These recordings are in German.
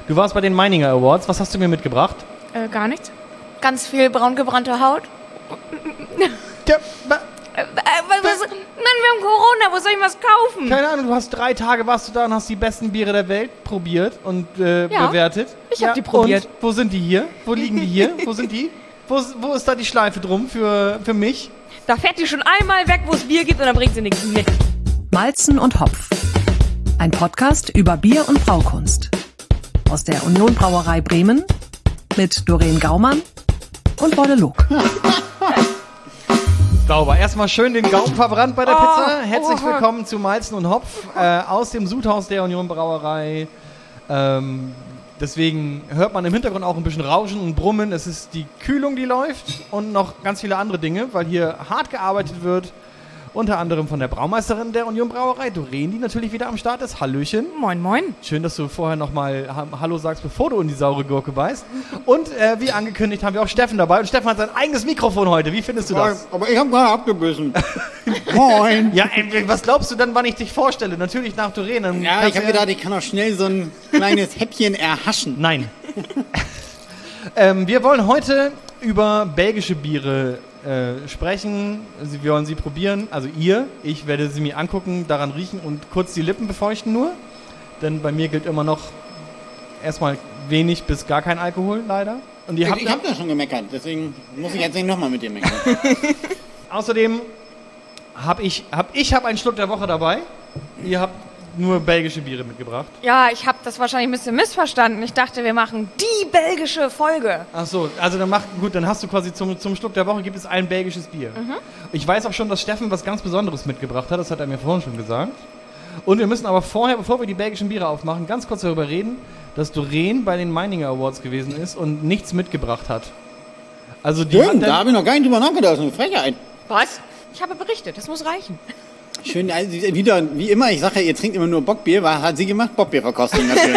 Du warst bei den Meininger Awards. Was hast du mir mitgebracht? Gar nichts. Ganz viel braun gebrannte Haut. Ja, Mann, wir haben Corona, wo soll ich was kaufen? keine Ahnung, du hast 3 Tage warst du da und hast die besten Biere der Welt probiert und bewertet. Ich hab die probiert. Und wo sind die hier? Wo liegen die hier? Wo sind die? Wo ist da die Schleife drum für mich? Da fährt die schon einmal weg, wo es Bier gibt und dann bringt sie nichts mit. Malzen und Hopf. Ein Podcast über Bier und Braukunst. Aus der Union Brauerei Bremen mit Doreen Gaumann und Wolle Luck. Sauber. Erstmal schön den Gaumen verbrannt bei der Pizza. Herzlich willkommen zu Malzen und Hopf aus dem Sudhaus der Union Brauerei. Deswegen hört man im Hintergrund auch ein bisschen Rauschen und Brummen. Es ist die Kühlung, die läuft und noch ganz viele andere Dinge, weil hier hart gearbeitet wird. Unter anderem von der Braumeisterin der Union Brauerei, Doreen, die natürlich wieder am Start ist. Hallöchen. Moin, moin. Schön, dass du vorher nochmal Hallo sagst, bevor du in die saure Gurke beißt. Und wie angekündigt haben wir auch Steffen dabei. Und Steffen hat sein eigenes Mikrofon heute. Wie findest du das? Aber ich habe gerade abgebissen. Moin. Ja, was glaubst du dann, wann ich dich vorstelle? Natürlich nach Doreen. Dann Ja, ich habe gedacht, ich kann auch schnell so ein kleines Häppchen erhaschen. Nein. Wir wollen heute über belgische Biere sprechen. Wir wollen sie probieren. Also ihr. Ich werde sie mir angucken, daran riechen und kurz die Lippen befeuchten nur. Denn bei mir gilt immer noch erstmal wenig bis gar kein Alkohol, leider. Und Ich habe da schon gemeckert, deswegen muss ich jetzt nicht nochmal mit dir meckern. Außerdem habe ich einen Schluck der Woche dabei. Ihr habt nur belgische Biere mitgebracht. Ja, ich habe das wahrscheinlich ein bisschen missverstanden. Ich dachte, wir machen die belgische Folge. Ach so, also dann hast du quasi zum Schluck der Woche gibt es ein belgisches Bier. Ich weiß auch schon, dass Steffen was ganz Besonderes mitgebracht hat, das hat er mir vorhin schon gesagt. Und wir müssen aber vorher, bevor wir die belgischen Biere aufmachen, ganz kurz darüber reden, dass Doreen bei den Meininger Awards gewesen ist und nichts mitgebracht hat. Also die Stimmt, da habe ich noch gar nicht drüber nachgedacht, das ist eine Frechheit. Was? Ich habe berichtet, das muss reichen. Schön, also wieder, wie immer, ich sage ja, ihr trinkt immer nur Bockbier, hat sie gemacht? Bockbierverkostung natürlich.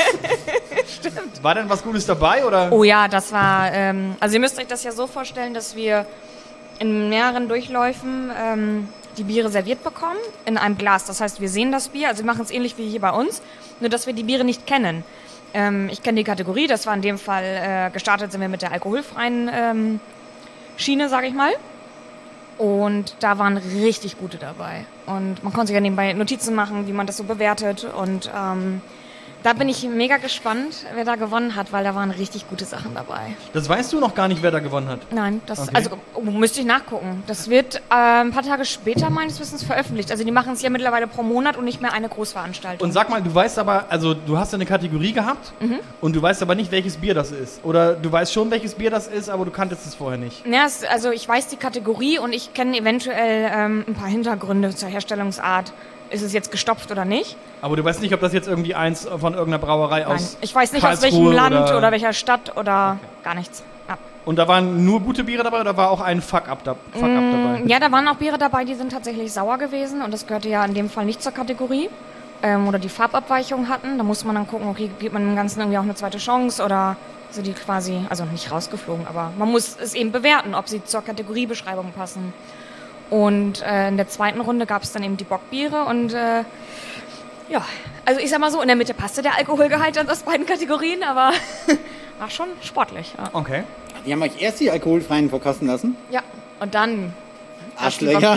Stimmt. War denn was Gutes dabei, oder? Oh ja, das war, also ihr müsst euch das ja so vorstellen, dass wir in mehreren Durchläufen die Biere serviert bekommen in einem Glas. Das heißt, wir sehen das Bier, also wir machen es ähnlich wie hier bei uns, nur dass wir die Biere nicht kennen. Ich kenne die Kategorie, das war in dem Fall, gestartet sind wir mit der alkoholfreien Schiene, sage ich mal. Und da waren richtig gute dabei. Und man konnte sich ja nebenbei Notizen machen, wie man das so bewertet. Und da bin ich mega gespannt, wer da gewonnen hat, weil da waren richtig gute Sachen dabei. Das weißt du noch gar nicht, wer da gewonnen hat. Nein, Okay. also müsste ich nachgucken. Das wird ein paar Tage später meines Wissens veröffentlicht. Also die machen es ja mittlerweile pro Monat und nicht mehr eine Großveranstaltung. Und sag mal, du weißt aber, also du hast ja eine Kategorie gehabt und du weißt aber nicht, welches Bier das ist. Oder du weißt schon, welches Bier das ist, aber du kanntest es vorher nicht. Ja, also ich weiß die Kategorie und ich kenne eventuell ein paar Hintergründe zur Herstellungsart. Ist es jetzt gestopft oder nicht? Aber du weißt nicht, ob das jetzt irgendwie eins von irgendeiner Brauerei Nein, aus ich weiß nicht aus Karlsruhe welchem Land oder welcher Stadt oder gar nichts. Ja. Und da waren nur gute Biere dabei oder war auch ein Fuck-up dabei? Ja, da waren auch Biere dabei, die sind tatsächlich sauer gewesen und das gehörte ja in dem Fall nicht zur Kategorie. Oder die Farbabweichung hatten. Da musste man dann gucken, okay, gibt man dem Ganzen irgendwie auch eine zweite Chance oder sind die quasi, also nicht rausgeflogen, aber man muss es eben bewerten, ob sie zur Kategoriebeschreibung passen. Und in der zweiten Runde gab es dann eben die Bockbiere und ja, also ich sag mal so, in der Mitte passte der Alkoholgehalt dann aus beiden Kategorien, aber war schon sportlich. Ja. Okay. Die haben euch erst die alkoholfreien verkosten lassen? Ja, und dann Arschlöcher.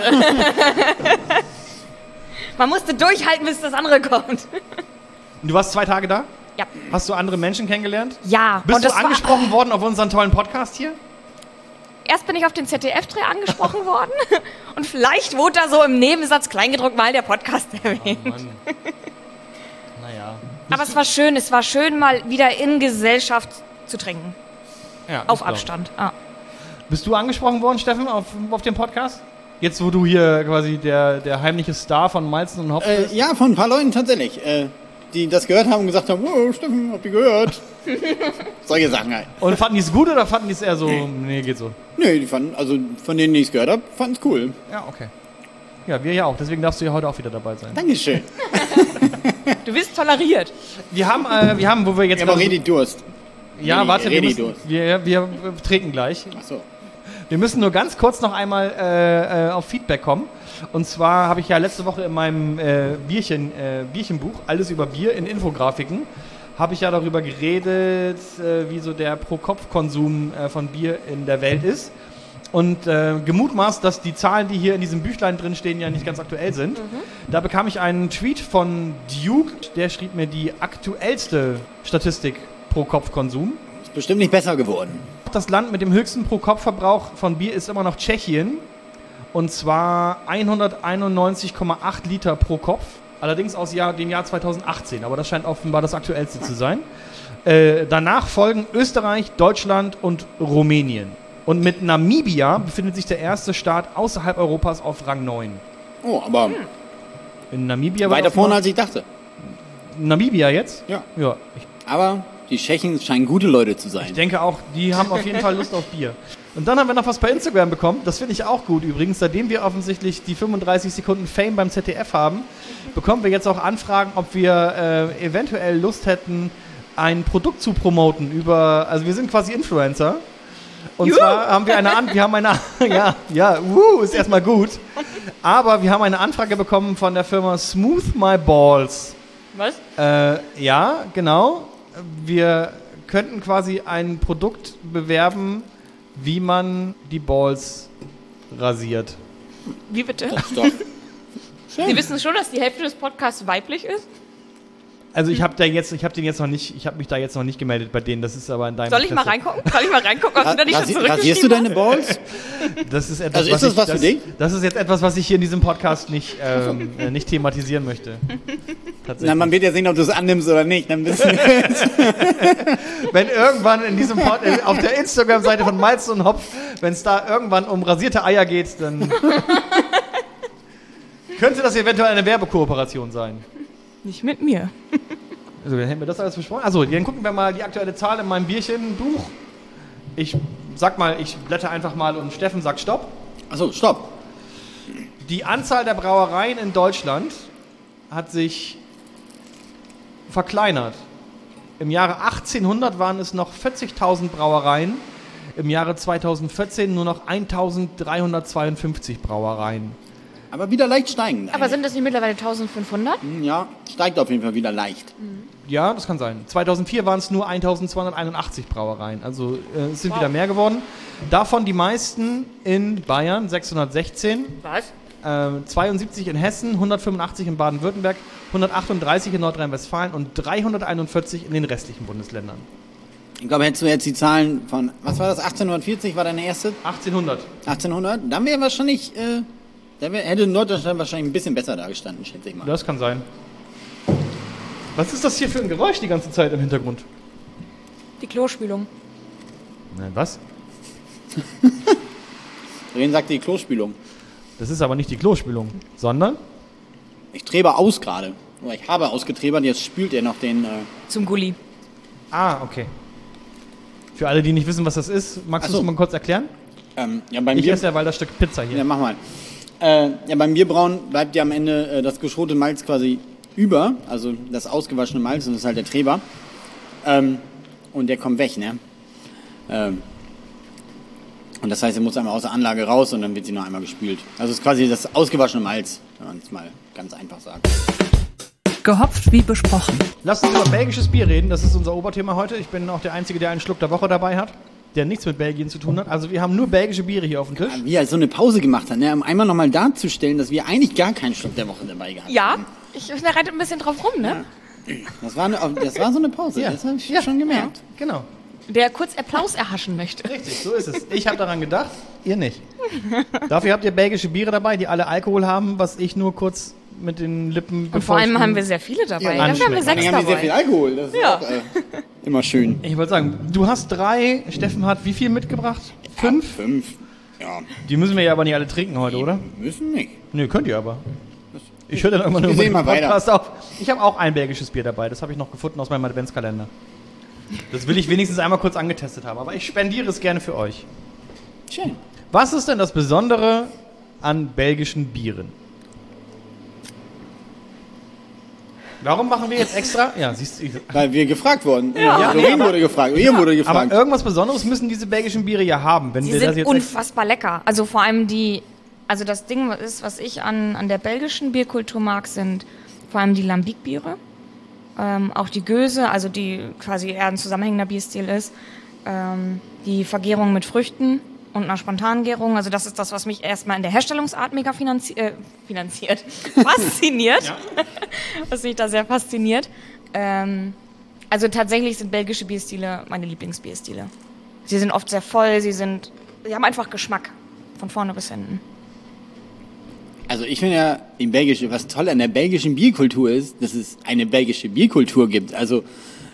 man musste durchhalten, bis das andere kommt. Und du warst 2 Tage da? Ja. Hast du andere Menschen kennengelernt? Ja. Bist und du das war- angesprochen worden auf unseren tollen Podcast hier? Erst bin ich auf den ZDF-Dreh angesprochen worden und vielleicht wurde da so im Nebensatz kleingedruckt mal der Podcast erwähnt. Oh Mann. Naja. Aber es war schön mal wieder in Gesellschaft zu trinken. Ja, Auf ich glaub. Abstand. Ah. Bist du angesprochen worden, Steffen, auf dem Podcast? Jetzt, wo du hier quasi der heimliche Star von Malzen und Hopf bist? Ja, von ein paar Leuten tatsächlich. Die das gehört haben und gesagt haben, oh, Steffen, habt ihr gehört? Solche Sachen halt. Und fanden die es gut oder fanden die es eher so, nee, geht so? Nee, die fanden, also von denen, die ich es gehört habe, fanden es cool. Ja, okay. Ja, wir ja auch. Deswegen darfst du ja heute auch wieder dabei sein. Dankeschön. Du bist toleriert. Wir haben, wo wir jetzt... Ich habe auch richtig Durst. Ja, warte, Durst. wir treten gleich. Ach so. Wir müssen nur ganz kurz noch einmal auf Feedback kommen. Und zwar habe ich ja letzte Woche in meinem Bierchenbuch, alles über Bier in Infografiken, habe ich ja darüber geredet, wie so der Pro-Kopf-Konsum von Bier in der Welt ist. Und gemutmaßt, dass die Zahlen, die hier in diesem Büchlein drin stehen, ja nicht ganz aktuell sind. Da bekam ich einen Tweet von Duke, der schrieb mir die aktuellste Statistik pro Kopf-Konsum. Ist bestimmt nicht besser geworden. Das Land mit dem höchsten Pro-Kopf-Verbrauch von Bier ist immer noch Tschechien. Und zwar 191,8 Liter pro Kopf. Allerdings aus dem Jahr 2018. Aber das scheint offenbar das aktuellste zu sein. Danach folgen Österreich, Deutschland und Rumänien. Und mit Namibia befindet sich der erste Staat außerhalb Europas auf Rang 9. Oh, aber In Namibia weiter vorne, als ich dachte. Namibia jetzt? Ja. Ja. Aber die Tschechen scheinen gute Leute zu sein. Ich denke auch, die haben auf jeden Fall Lust auf Bier. Und dann haben wir noch was bei Instagram bekommen. Das finde ich auch gut übrigens. Seitdem wir offensichtlich die 35 Sekunden Fame beim ZDF haben, bekommen wir jetzt auch Anfragen, ob wir eventuell Lust hätten, ein Produkt zu promoten also wir sind quasi Influencer. Und zwar haben wir ist erstmal gut. Aber wir haben eine Anfrage bekommen von der Firma Smooth My Balls. Was? Ja, genau. Wir könnten quasi ein Produkt bewerben, wie man die Balls rasiert. Wie bitte? Das ist doch Sie wissen schon, dass die Hälfte des Podcasts weiblich ist? Also ich habe mich da jetzt noch nicht gemeldet bei denen. Das ist aber in deinem Soll ich mal reingucken? Hast du da nicht schon zurückgeschrieben? Rasierst du deine Balls? Das ist etwas, Also ist das was für dich? Das ist jetzt etwas, was ich hier in diesem Podcast nicht thematisieren möchte. Tatsächlich. Na, man wird ja sehen, ob du es annimmst oder nicht. Dann wissen wir. Wenn irgendwann in diesem auf der Instagram-Seite von Malz und Hopf, wenn es da irgendwann um rasierte Eier geht, dann könnte das eventuell eine Werbekooperation sein. Nicht mit mir. Also, dann hätten wir das alles besprochen. Also, dann gucken wir mal die aktuelle Zahl in meinem Bierchenbuch. Ich blätter einfach mal und Steffen sagt Stopp. Achso, stopp. Die Anzahl der Brauereien in Deutschland hat sich verkleinert. Im Jahre 1800 waren es noch 40.000 Brauereien. Im Jahre 2014 nur noch 1.352 Brauereien. Aber wieder leicht steigend. Aber sind das nicht mittlerweile 1500? Ja, steigt auf jeden Fall wieder leicht. Ja, das kann sein. 2004 waren es nur 1.281 Brauereien. Also es sind wieder mehr geworden. Davon die meisten in Bayern, 616. Was? 72 in Hessen, 185 in Baden-Württemberg, 138 in Nordrhein-Westfalen und 341 in den restlichen Bundesländern. Ich glaube, hättest du jetzt die Zahlen von, was war das, 1840 war deine erste? 1800. 1800? Dann wäre wahrscheinlich, hätte Norddeutschland wahrscheinlich ein bisschen besser dagestanden, schätze ich mal. Das kann sein. Was ist das hier für ein Geräusch die ganze Zeit im Hintergrund? Die Klospülung. Nein, was? Wen sagt die Klospülung? Das ist aber nicht die Klospülung, sondern... Ich trebe aus gerade. Oder ich habe ausgetrebert, jetzt spült er noch den... Zum Gulli. Ah, okay. Für alle, die nicht wissen, was das ist, magst du es mal kurz erklären? Ja, beim Ich Bier... esse ja weil das Stück Pizza hier. Ja, mach mal. Ja, beim Bierbrauen bleibt ja am Ende das geschrote Malz quasi über, also das ausgewaschene Malz, und das ist halt der Treber. Und der kommt weg, ne? Und das heißt, er muss einmal aus der Anlage raus und dann wird sie noch einmal gespült. Also es ist quasi das ausgewaschene Malz, wenn man es mal ganz einfach sagt. Gehopft wie besprochen. Lass uns über belgisches Bier reden, das ist unser Oberthema heute. Ich bin auch der Einzige, der einen Schluck der Woche dabei hat, der nichts mit Belgien zu tun hat. Also wir haben nur belgische Biere hier auf dem Tisch. Wie er so eine Pause gemacht hat, ne? Um einmal nochmal darzustellen, dass wir eigentlich gar keinen Schluck der Woche dabei gehabt Ja, haben. ich reite ein bisschen drauf rum, ne? Das war so eine Pause, Ja. das habe ich schon gemerkt. Genau. Der kurz Applaus erhaschen möchte. Richtig, so ist es. Ich habe daran gedacht, ihr nicht. Dafür habt ihr belgische Biere dabei, die alle Alkohol haben, was ich nur kurz mit den Lippen... Und vor allem haben wir sehr viele dabei. Ja, Dafür haben wir anschmecken. 6 Dann haben wir sehr viel dabei. Alkohol, das ist Ja. auch immer schön. Ich wollte sagen, du hast 3, Steffen hat wie viel mitgebracht? 5? 5. Ja, Die müssen wir ja aber nicht alle trinken heute, oder? müssen nicht. Nö, könnt ihr aber. Ich höre dann irgendwann Wir über sehen den mal weiter. Podcast auf. Ich habe auch ein belgisches Bier dabei, das habe ich noch gefunden aus meinem Adventskalender. Das will ich wenigstens einmal kurz angetestet haben, aber ich spendiere es gerne für euch. Schön. Was ist denn das Besondere an belgischen Bieren? Warum machen wir jetzt extra? Ja, siehst du. Weil wir gefragt wurden. Ja. Doreen wurde gefragt, ihr wurde Aber gefragt. irgendwas Besonderes müssen diese belgischen Biere ja haben. Wenn Sie wir das sind jetzt unfassbar lecker. Also vor allem also das Ding ist, was ich an der belgischen Bierkultur mag, sind vor allem die Lambic-Biere. Auch die Göse, also die quasi eher ein zusammenhängender Bierstil ist. Die Vergärung mit Früchten und einer spontanen Gärung. Also das ist das, was mich erstmal in der Herstellungsart mega fasziniert. Ja. Was mich da sehr fasziniert. Also tatsächlich sind belgische Bierstile meine Lieblingsbierstile. Sie sind oft sehr voll, sie haben einfach Geschmack. Von vorne bis hinten. Also ich finde ja, was toll an der belgischen Bierkultur ist, dass es eine belgische Bierkultur gibt. Also,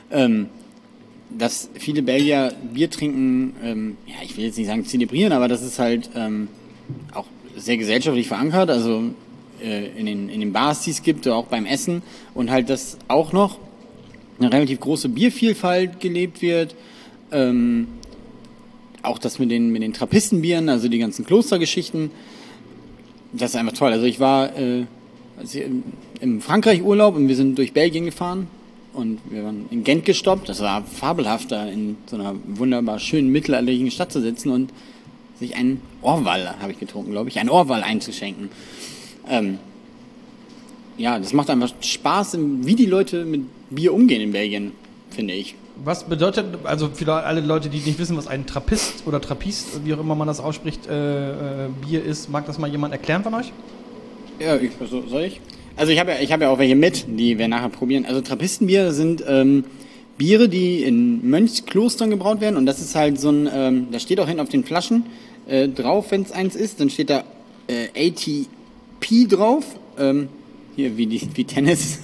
dass viele Belgier Bier trinken, ich will jetzt nicht sagen zelebrieren, aber das ist halt auch sehr gesellschaftlich verankert. Also in den Bars, die es gibt, oder auch beim Essen. Und halt, dass auch noch eine relativ große Biervielfalt gelebt wird. Auch das mit den Trappistenbieren, also die ganzen Klostergeschichten. Das ist einfach toll. Also ich war im Frankreich Urlaub und wir sind durch Belgien gefahren und wir waren in Gent gestoppt. Das war fabelhaft, da in so einer wunderbar schönen mittelalterlichen Stadt zu sitzen und sich einen Orval, habe ich getrunken, glaube ich, einen Orval einzuschenken. Das macht einfach Spaß, wie die Leute mit Bier umgehen in Belgien, finde ich. Was bedeutet, also für alle Leute, die nicht wissen, was ein Trappist oder Trappist, wie auch immer man das ausspricht, Bier ist, mag das mal jemand erklären von euch? Ja, soll ich? Also ich hab ja auch welche mit, die wir nachher probieren. Also Trappistenbier sind Biere, die in Mönchsklostern gebraut werden und das ist halt so ein, da steht auch hinten auf den Flaschen drauf, wenn es eins ist, dann steht da ATP drauf, hier wie Tennis.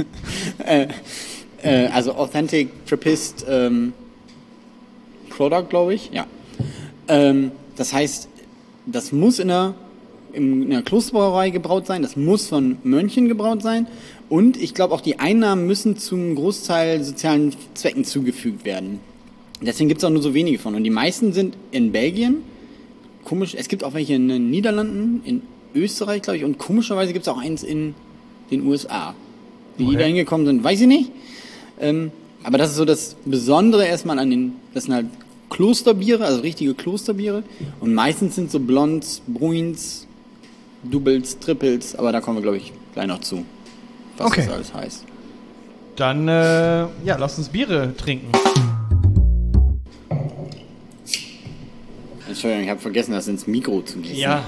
Also Authentic Trappist Product, glaube ich. Ja. Das heißt, das muss in einer Klosterbrauerei gebraut sein, das muss von Mönchen gebraut sein und ich glaube auch die Einnahmen müssen zum Großteil sozialen Zwecken zugefügt werden. Deswegen gibt es auch nur so wenige von und die meisten sind in Belgien. Komisch, es gibt auch welche in den Niederlanden, in Österreich, glaube ich, und komischerweise gibt es auch eins in den USA. Wie die da hingekommen sind, weiß ich nicht. Aber das ist so das Besondere erstmal das sind halt Klosterbiere, also richtige Klosterbiere. Und meistens sind so Blonds, Bruins, Doubles, Triples, aber da kommen wir, glaube ich, gleich noch zu, was das alles heißt. Dann, lass uns Biere trinken. Entschuldigung, ich habe vergessen, das ins Mikro zu gießen. Ja.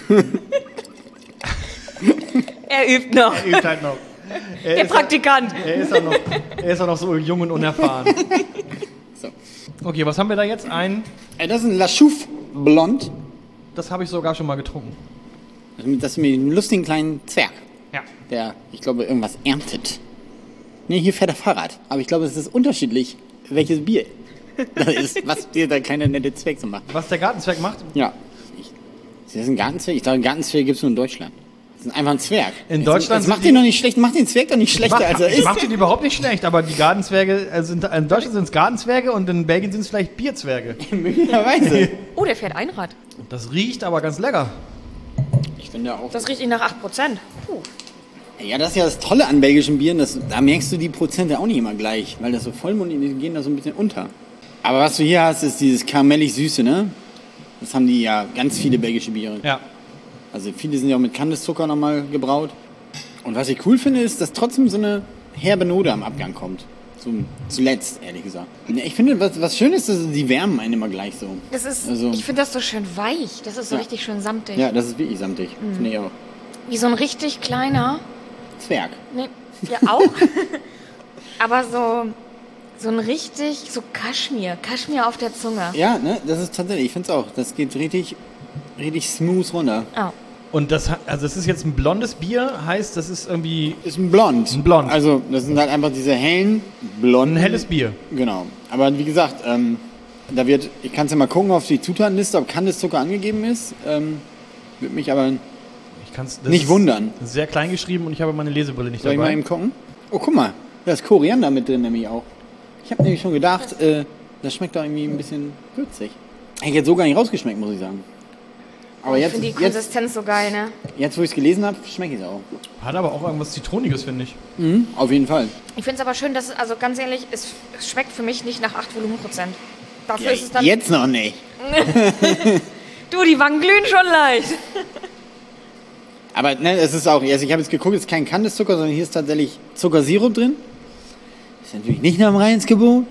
Er übt noch. Er übt halt noch. Der Praktikant. Er ist auch noch so jung und unerfahren. So. Okay, was haben wir da jetzt? Das ist ein La Chouffe Blond. Das habe ich sogar schon mal getrunken. Das ist mit einem lustigen kleinen Zwerg. Ja. Der, ich glaube, irgendwas erntet. Nee, hier fährt er Fahrrad. Aber ich glaube, es ist unterschiedlich, welches Bier das ist, was dir da keine nette Zwerg so macht. Was der Gartenzwerg macht? Ja. Ist das ein Gartenzwerg? Ich glaube, Gartenzwerg gibt es nur in Deutschland. Das ist einfach ein Zwerg. In Deutschland. Das macht den doch nicht schlecht, macht den Zwerg doch nicht schlechter, als er ist. Ich mach den überhaupt nicht schlecht, aber die Gartenzwerge, also in Deutschland sind es Gartenzwerge und in Belgien sind es vielleicht Bierzwerge. Möglicherweise. Oh, der fährt Einrad. Das riecht aber ganz lecker. Ich finde auch. Das riecht nicht nach 8%. Ja, das ist ja das Tolle an belgischen Bieren, da merkst du die Prozente auch nicht immer gleich, weil das so vollmundig, die gehen da so ein bisschen unter. Aber was du hier hast, ist dieses karamellig Süße, ne? Das haben die ja ganz viele belgische Biere. Ja. Also viele sind ja auch mit Kandiszucker nochmal gebraut. Und was ich cool finde, ist, dass trotzdem so eine herbe Note am Abgang kommt. So zuletzt, ehrlich gesagt. Ich finde, was schön ist, dass die wärmen einen immer gleich so. Das ist, also, ich finde das so schön weich. Das ist so richtig schön samtig. Ja, das ist wirklich samtig. Finde ich auch. Wie so ein richtig kleiner... Zwerg. Nee, ja auch. Aber so ein richtig, so Kaschmir auf der Zunge. Ja, ne, das ist tatsächlich, ich finde es auch. Das geht richtig smooth runter. Oh. Und das ist jetzt ein blondes Bier, heißt, das ist irgendwie... Ist ein Blond. Ein Blond. Also, das sind halt einfach diese hellen, blonden... Ein helles Bier. Genau. Aber wie gesagt, ich kann es ja mal gucken auf die Zutatenliste, ob Kandiszucker angegeben ist. Würde mich aber nicht wundern. Sehr klein geschrieben und ich habe meine Lesebrille nicht dabei. Soll ich mal eben gucken? Oh, guck mal, da ist Koriander mit drin nämlich auch. Ich habe nämlich schon gedacht, das schmeckt doch irgendwie ein bisschen würzig. Hätte ich jetzt so gar nicht rausgeschmeckt, muss ich sagen. Aber ich finde die Konsistenz so geil, ne? Jetzt, wo ich es gelesen habe, schmecke ich es auch. Hat aber auch irgendwas Zitroniges, finde ich. Mhm, auf jeden Fall. Ich finde es aber schön, dass also ganz ehrlich, es schmeckt für mich nicht nach 8 Volumenprozent. Dafür ja, ist es dann... Jetzt noch nicht. Du, die Wangen glühen schon leicht. Aber ne, es ist auch, also ich habe jetzt geguckt, es ist kein Kandiszucker, sondern hier ist tatsächlich Zuckersirup drin. Ist natürlich nicht nach dem Reinheitsgebot.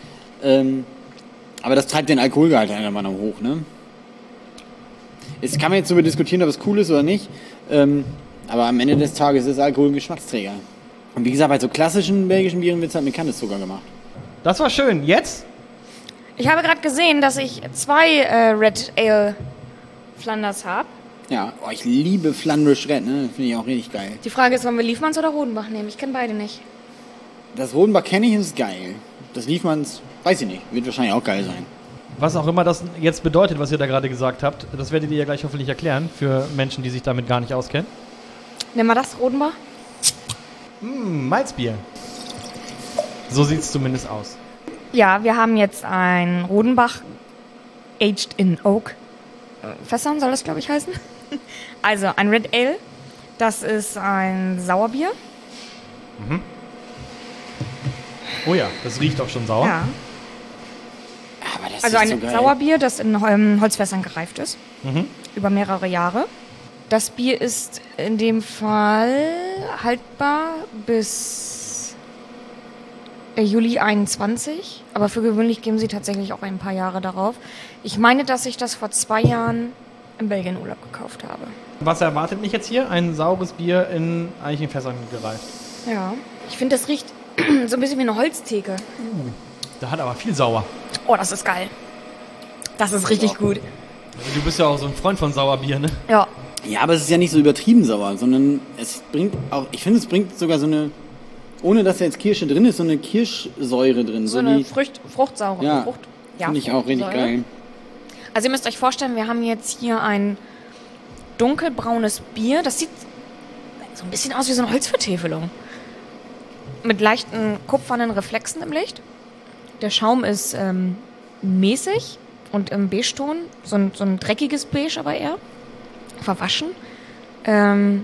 Aber das treibt den Alkoholgehalt einer Meinung hoch, ne? Jetzt kann man jetzt darüber diskutieren, ob es cool ist oder nicht. Aber am Ende des Tages ist Alkohol ein Geschmacksträger. Und wie gesagt, bei so klassischen belgischen Bieren wird es halt mit Kandiszucker gemacht. Das war schön. Jetzt? Ich habe gerade gesehen, dass ich 2 Red Ale Flanders habe. Ja, ich liebe Flandrisch Red, ne? Finde ich auch richtig geil. Die Frage ist, wollen wir Liefmanns oder Rodenbach nehmen? Ich kenne beide nicht. Das Rodenbach kenne ich und ist geil. Das Liefmanns, weiß ich nicht, wird wahrscheinlich auch geil sein. Was auch immer das jetzt bedeutet, was ihr da gerade gesagt habt, das werdet ihr ja gleich hoffentlich erklären für Menschen, die sich damit gar nicht auskennen. Nehmen wir das, Rodenbach? Malzbier. So sieht es zumindest aus. Ja, wir haben jetzt ein Rodenbach Aged in Oak Fässern, soll das, glaube ich, heißen. Also ein Red Ale, das ist ein Sauerbier. Oh ja, das riecht auch schon sauer. Ja. Aber das Also ist ein so geil. Sauerbier, das in Holzfässern gereift ist. Über mehrere Jahre. Das Bier ist in dem Fall haltbar bis Juli 21. Aber für gewöhnlich geben sie tatsächlich auch ein paar Jahre darauf. Ich meine, dass ich das vor 2 Jahren in Belgien Urlaub gekauft habe. Was erwartet mich jetzt hier? Ein saures Bier in Eichenfässern gereift. Ja. Ich finde, das riecht so ein bisschen wie eine Holztheke. Da hat aber viel sauer. Oh, das ist geil. Das ist richtig gut. Du bist ja auch so ein Freund von Sauerbier, ne? Ja. Ja, aber es ist ja nicht so übertrieben sauer, sondern es bringt auch, ich finde, es bringt sogar so eine, ohne dass da jetzt Kirsche drin ist, so eine Kirschsäure drin. So eine Fruchtsäure. Ja, Frucht, finde ich auch richtig Säure. geil. Also ihr müsst euch vorstellen, wir haben jetzt hier ein dunkelbraunes Bier. Das sieht so ein bisschen aus wie so eine Holzvertäfelung. Mit leichten kupfernen Reflexen im Licht. Der Schaum ist mäßig und im Beige-Ton. So ein dreckiges Beige aber eher. Verwaschen. Der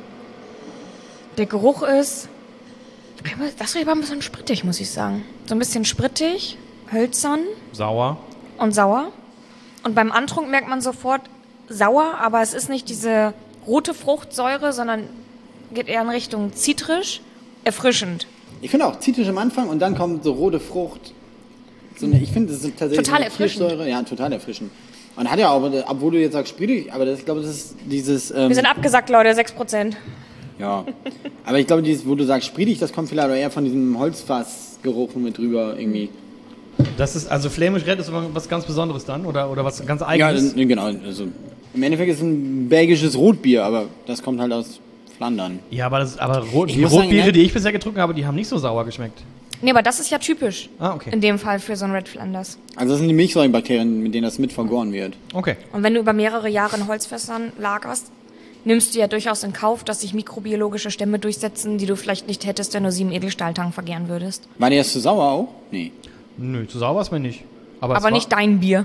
Geruch ist... Das riecht aber ein bisschen sprittig, muss ich sagen. So ein bisschen sprittig, hölzern Sauer. und sauer. Und beim Antrunk merkt man sofort sauer, aber es ist nicht diese rote Fruchtsäure, sondern geht eher in Richtung zitrisch, erfrischend. Ich finde auch zitrisch am Anfang und dann kommt so rote Frucht. So eine, ich finde, das ist tatsächlich Total so eine erfrischend. Kirschsäure. Ja, total erfrischend. Und hat ja auch, obwohl du jetzt sagst spriedig, aber ich glaube, das ist dieses... Wir sind abgesackt, Leute, 6%. ja, aber ich glaube, dieses, wo du sagst spriedig, das kommt vielleicht auch eher von diesem Holzfassgeruch mit drüber irgendwie. Das ist, also Flämisch Red ist was ganz Besonderes dann? Oder was ganz Ja, Eigenes? genau. Also, im Endeffekt ist es ein belgisches Rotbier, aber das kommt halt aus Flandern. Ja, aber Ich die muss sagen, Rotbiere, ne? die ich bisher getrunken habe, die haben nicht so sauer geschmeckt. Nee, aber das ist ja typisch. Ah, okay. In dem Fall für so ein Red Flanders. Also das sind die Milchsäurebakterien, mit denen das mit vergoren wird. Okay. Und wenn du über mehrere Jahre in Holzfässern lagerst, nimmst du ja durchaus in Kauf, dass sich mikrobiologische Stämme durchsetzen, die du vielleicht nicht hättest, wenn du sie im Edelstahltank vergären würdest. War der zu sauer auch? Nee. Nö, zu sauer ist mir nicht. Aber, es Aber war, nicht dein Bier.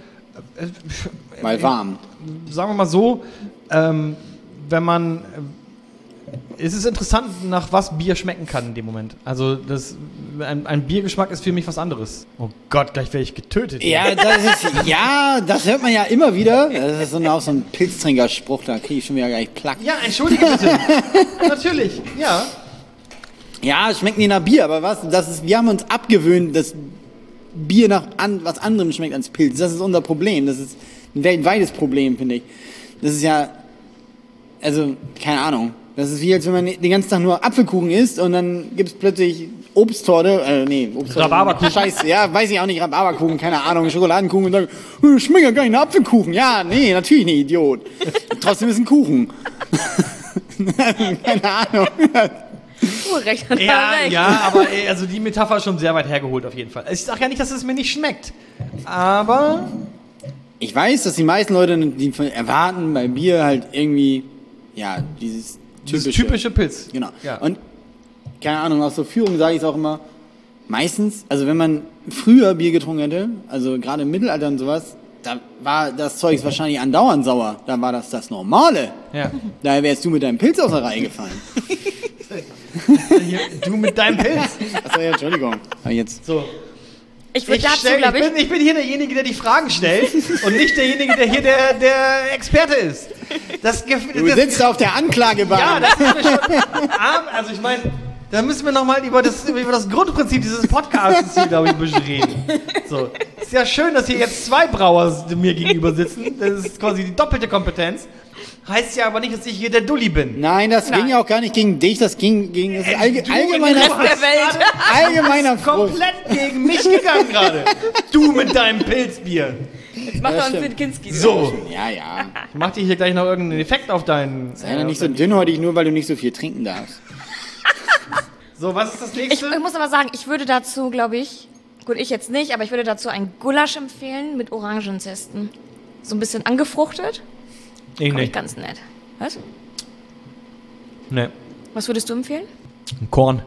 Mal warm. Sagen wir mal so, wenn man... es ist interessant, nach was Bier schmecken kann in dem Moment. Also ein Biergeschmack ist für mich was anderes. Oh Gott, gleich werde ich getötet. Das hört man ja immer wieder. Das ist auch so ein Pilztrinkerspruch, da kriege ich schon wieder gleich Plack. Ja, entschuldige bitte. Natürlich, ja. Ja, es schmeckt nicht nach Bier, aber wir haben uns abgewöhnt, dass Bier nach was anderem schmeckt als Pilz. Das ist unser Problem. Das ist ein weltweites Problem, finde ich. Das ist ja, also, keine Ahnung. Das ist wie, als wenn man den ganzen Tag nur Apfelkuchen isst und dann gibt es plötzlich Obsttorte, Obsttorte. Rhabarberkuchen. Scheiße, ja, weiß ich auch nicht, Rhabarberkuchen, keine Ahnung, Schokoladenkuchen und sagen, schmeckt ja gar nicht nach Apfelkuchen. Ja, nee, natürlich nicht, Idiot. Trotzdem ist ein Kuchen. Keine Ahnung. Recht hat er Ja, recht. ja, aber also die Metapher ist schon sehr weit hergeholt auf jeden Fall. Ich sage ja nicht, dass es mir nicht schmeckt, aber Ich weiß, dass die meisten Leute, die erwarten bei Bier halt irgendwie, ja, dieses typische Pilz. Genau. Ja. Und, keine Ahnung, aus so Führung sage ich es auch immer, meistens, also wenn man früher Bier getrunken hätte, also gerade im Mittelalter und sowas, da war das Zeug wahrscheinlich andauernd sauer. Da war das Normale. Ja. Daher wärst du mit deinem Pilz aus der Reihe gefallen. Hier, du mit deinem Pilz. Achso, ja, Entschuldigung. Aber jetzt. So. Ich würde dazu, glaube ich... Ich bin hier derjenige, der die Fragen stellt und nicht derjenige, der hier der Experte ist. Du sitzt auf der Anklagebank. Ja, das ist mir schon. Also ich meine, Da müssen wir nochmal über das Grundprinzip dieses Podcasts hier, glaube ich, reden. So. Ist ja schön, dass hier jetzt 2 Brauer mir gegenüber sitzen. Das ist quasi die doppelte Kompetenz. Heißt ja aber nicht, dass ich hier der Dulli bin. Nein, das ging ja auch gar nicht gegen dich, das ging gegen das allgemeiner Rest der Welt. allgemeiner Frust. Komplett gegen mich gegangen gerade. Du mit deinem Pilzbier. Jetzt macht er uns den Kinski. So. Ja, ja. Ich mach dir hier gleich noch irgendeinen Effekt auf deinen... Sei doch nicht so dünnhäutig, nur weil du nicht so viel trinken darfst. So, was ist das Ich nächste? muss aber sagen, ich würde dazu, glaube ich, gut, ich jetzt nicht, aber ich würde dazu ein Gulasch empfehlen mit Orangenzesten. So ein bisschen angefruchtet. Ich Finde ich nicht. ganz nett. Was? Nee. Was würdest du empfehlen? Korn.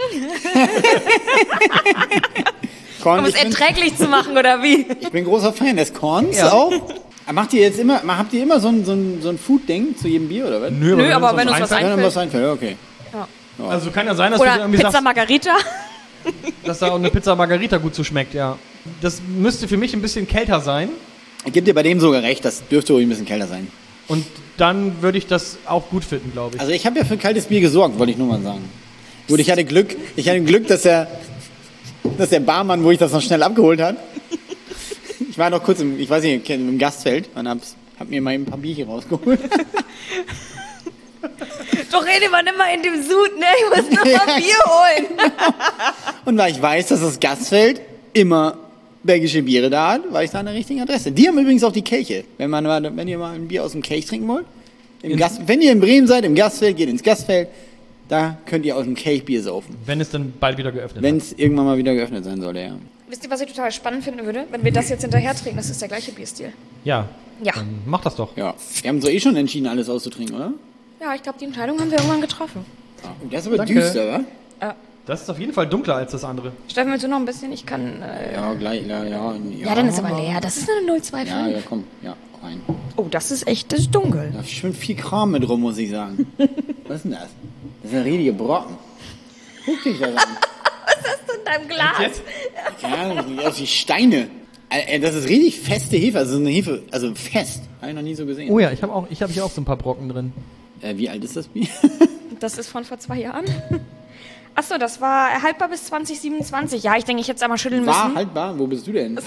Korn, Um es erträglich zu machen, oder wie? ich bin großer Fan des Korns Ja. auch. Habt ihr immer so ein Food-Ding zu jedem Bier, oder was? Nö, aber wenn uns was Wenn einfällt. einem was einfällt, okay. Also kann ja sein, dass du Oder irgendwie Pizza sagst, Margarita. dass da auch eine Pizza Margarita gut zu schmeckt, ja. Das müsste für mich ein bisschen kälter sein. Ich gebe dir bei dem sogar recht, das dürfte ruhig ein bisschen kälter sein. Und dann würde ich das auch gut finden, glaube ich. Also ich habe ja für kaltes Bier gesorgt, wollte ich nur mal sagen. Gut, ich hatte Glück, dass der Barmann, wo ich das noch schnell abgeholt hat. Ich war noch kurz im Gastfeld und hab mir mal ein paar Bierchen rausgeholt. Doch rede man immer in dem Sud, ne? Ich muss noch mal Bier holen. Und weil ich weiß, dass das Gastfeld immer belgische Biere da hat, war ich da an der richtigen Adresse. Die haben übrigens auch die Kelche. Wenn ihr mal ein Bier aus dem Kelch trinken wollt. Wenn ihr in Bremen seid, im Gastfeld, geht ins Gastfeld. Da könnt ihr aus dem Kelch Bier saufen. Wenn es dann bald wieder geöffnet Wenn es irgendwann mal wieder geöffnet sein sollte, ja. Wisst ihr, was ich total spannend finden würde? Wenn wir das jetzt hinterher trinken, das ist der gleiche Bierstil. Ja. Ja. Dann mach das doch. Ja. Wir haben so schon entschieden, alles auszutrinken, oder? Ja, ich glaube, die Entscheidung haben wir irgendwann getroffen. Das ist aber Danke. düster, wa? Das ist auf jeden Fall dunkler als das andere. Steffen, willst du noch ein bisschen? Ich kann... Ja, gleich, ja. Ja, dann ist aber leer. Das ist eine 025. Ja, komm, ja, rein. Oh, das ist echt, das ist dunkel. Da schwimmt viel Kram mit rum, muss ich sagen. Was ist denn das? Das ist ein riesiger Brocken. Guck dich das an. In deinem Glas. Jetzt? Ja, aus wie Steine. Das ist richtig feste Hefe, also eine Hefe, also fest. Habe ich noch nie so gesehen. Oh ja, ich habe hier auch so ein paar Brocken drin. Wie alt ist das Bier? Das ist von vor 2 Jahren. Achso, das war haltbar bis 2027. Ja, ich denke, ich hätte es einmal schütteln War müssen. haltbar? Wo bist du denn?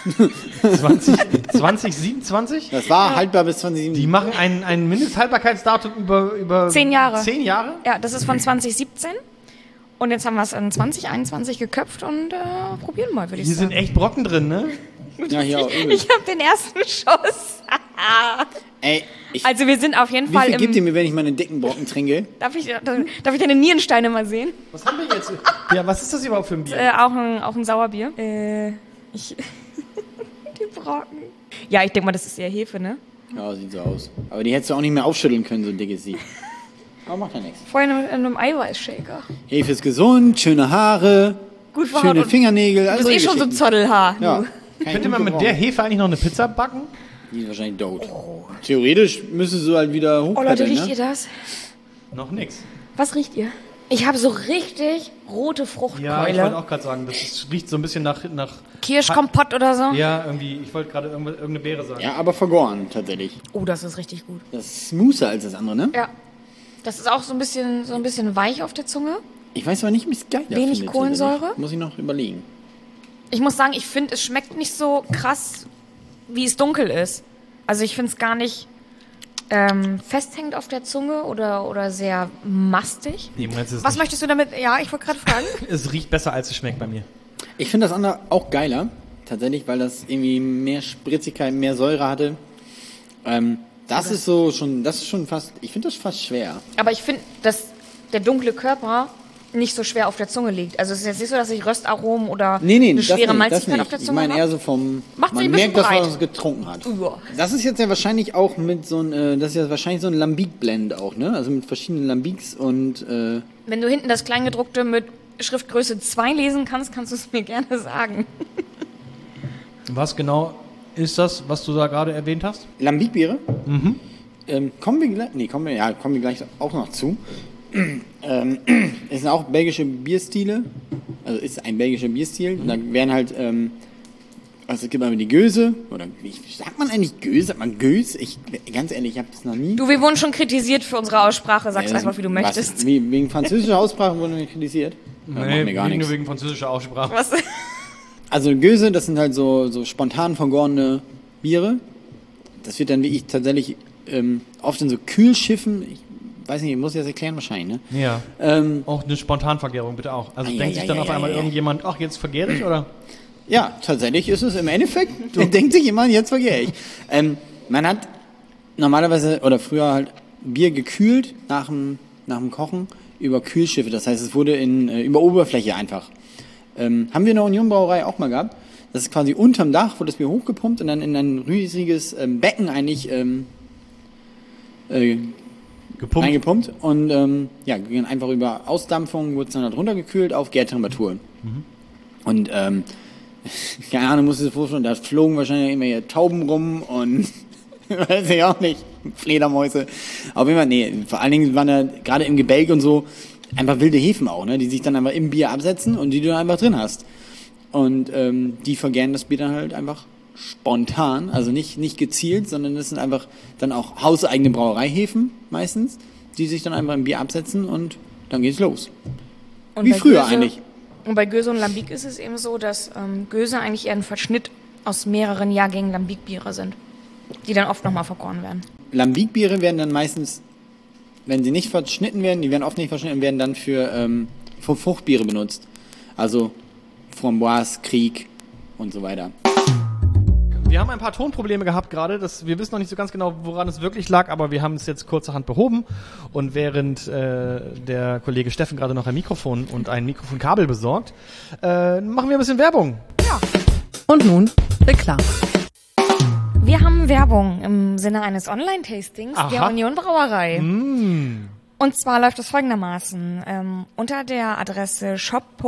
2027? Das war haltbar bis 2007. Die machen ein Mindesthaltbarkeitsdatum über 10 Jahre. 10 Jahre? Ja, das ist von 2017. Und jetzt haben wir es in 2021 geköpft und probieren mal, würde ich Hier sagen. sind echt Brocken drin, ne? Ja, hier auch übel. Ich habe den ersten Schuss. Ey, Also wir sind auf jeden wie Fall viel gibt ihr im... mir, wenn ich meine dicken Brocken trinke? Darf ich deine Nierensteine mal sehen? Was haben wir jetzt? Ja, was ist das überhaupt für ein Bier? Auch ein Sauerbier. Die Brocken. Ja, ich denke mal, das ist eher Hefe, ne? Ja, sieht so aus. Aber die hättest du auch nicht mehr aufschütteln können, so ein dickes Sie. Aber macht ja nichts. Vorhin in einem Eiweißshaker. Hefe ist gesund, schöne Haare, Gut für Haut schöne und- Fingernägel. Du Also bist eh schon so ein Zottelhaar. Ja. Könnte man mit der Hefe eigentlich noch eine Pizza backen? Die ist wahrscheinlich tot. Theoretisch müsstest du halt wieder Oh Leute, hochklettern, riecht ne? ihr das? Noch nix. Was riecht ihr? Ich habe so richtig rote Ja, ich Fruchtkeule. wollte auch gerade sagen, riecht so ein bisschen nach Kirschkompott oder so. ja, irgendwie, ich wollte gerade irgendeine Beere sagen. Ja, aber vergoren, tatsächlich. Oh, das ist richtig gut. Das ist smoother als das andere, ne? Ja. Das ist auch so ein bisschen weich auf der Zunge. Ich weiß aber nicht, wie es geil Wenig Kohlensäure? Muss ich noch überlegen. Ich muss sagen, ich finde, es schmeckt nicht so krass, wie es dunkel ist. Also ich finde es gar nicht festhängend auf der Zunge oder sehr mastig. Nee, meinst du es Was nicht? möchtest du damit? Ja, ich wollte gerade fragen. Es riecht besser, als es schmeckt bei mir. Ich finde das andere auch geiler, tatsächlich, weil das irgendwie mehr Spritzigkeit, mehr Säure hatte. Das ist schon fast, ich finde das fast schwer. Aber ich finde, dass der dunkle Körper nicht so schwer auf der Zunge liegt. Also es ist jetzt nicht so, dass ich Röstaromen oder eine das schwere nicht, Malzigkeit das auf der nicht. Zunge Ich meine habe. eher so vom, Macht sie man ein bisschen merkt, dass man breit. was getrunken hat. Ja. Das ist jetzt ja wahrscheinlich auch mit so ein, das ist ja wahrscheinlich so ein Lambic-Blend auch, ne? Also mit verschiedenen Lambics und, Wenn du hinten das Kleingedruckte mit Schriftgröße 2 lesen kannst, kannst du es mir gerne sagen. Was genau ist das, was du da gerade erwähnt hast? Lambic-Biere. Kommen wir gleich auch noch zu. Es sind auch belgische Bierstile. Also ist ein belgischer Bierstil. Da werden halt Also es gibt aber die Göse, oder wie sagt man eigentlich Göse? Sagt man Gös? Ganz ehrlich, ich habe das noch nie. Du, wir wurden schon kritisiert für unsere Aussprache. Sag's Ja, einfach, wie du möchtest. Wegen französischer Aussprache wurden wir kritisiert? Nee, mir gar nur nichts. wegen französischer Aussprache. Was? Also Göse, das sind halt so spontan vergorene Biere. Das wird dann wie ich tatsächlich oft in so Kühlschiffen, ich weiß nicht, ich muss das erklären wahrscheinlich, ne? Ja. Auch eine Spontanvergärung bitte auch. Also Ah, denkt sich dann auf einmal irgendjemand, ach, jetzt vergäre ich, oder? Ja, tatsächlich ist es im Endeffekt, denkt sich jemand, jetzt vergehre ich. Man hat normalerweise, oder früher halt Bier gekühlt nach dem Kochen über Kühlschiffe. Das heißt, es wurde über Oberfläche einfach. Haben wir in der Union Brauerei auch mal gehabt. Das ist quasi unterm Dach, wurde das Bier hochgepumpt und dann in ein riesiges Becken eigentlich eingepumpt. Und ging einfach über Ausdampfung, wurde es dann halt runtergekühlt auf Gärtemperaturen. Und keine Ahnung, musst du dir vorstellen, da flogen wahrscheinlich immer hier Tauben rum und weiß ich auch nicht, Fledermäuse. Auf jeden Fall, nee, vor allen Dingen waren da gerade im Gebälk und so einfach wilde Hefen auch, ne, die sich dann einfach im Bier absetzen und die du dann einfach drin hast. Und die vergären das Bier dann halt einfach spontan, also nicht gezielt, sondern das sind einfach dann auch hauseigene Brauereihefen meistens, die sich dann einfach im Bier absetzen und dann geht's los. Und wie bei früher Göse, eigentlich. Und bei Göse und Lambic ist es eben so, dass Göse eigentlich eher ein Verschnitt aus mehreren Jahrgängen Lambic-Biere sind, die dann oft nochmal vergoren werden. Lambic-Biere werden dann meistens, wenn sie nicht verschnitten werden, die werden oft nicht verschnitten, werden dann für Fruchtbiere benutzt. Also Framboise, Kriek und so weiter. Wir haben ein paar Tonprobleme gehabt gerade. Wir wissen noch nicht so ganz genau, woran es wirklich lag, aber wir haben es jetzt kurzerhand behoben. Und während der Kollege Steffen gerade noch ein Mikrofon und ein Mikrofonkabel besorgt, machen wir ein bisschen Werbung. Ja. Und nun Reklam. Wir haben Werbung im Sinne eines Online-Tastings Aha. der Union Brauerei. Und zwar läuft es folgendermaßen. Unter der Adresse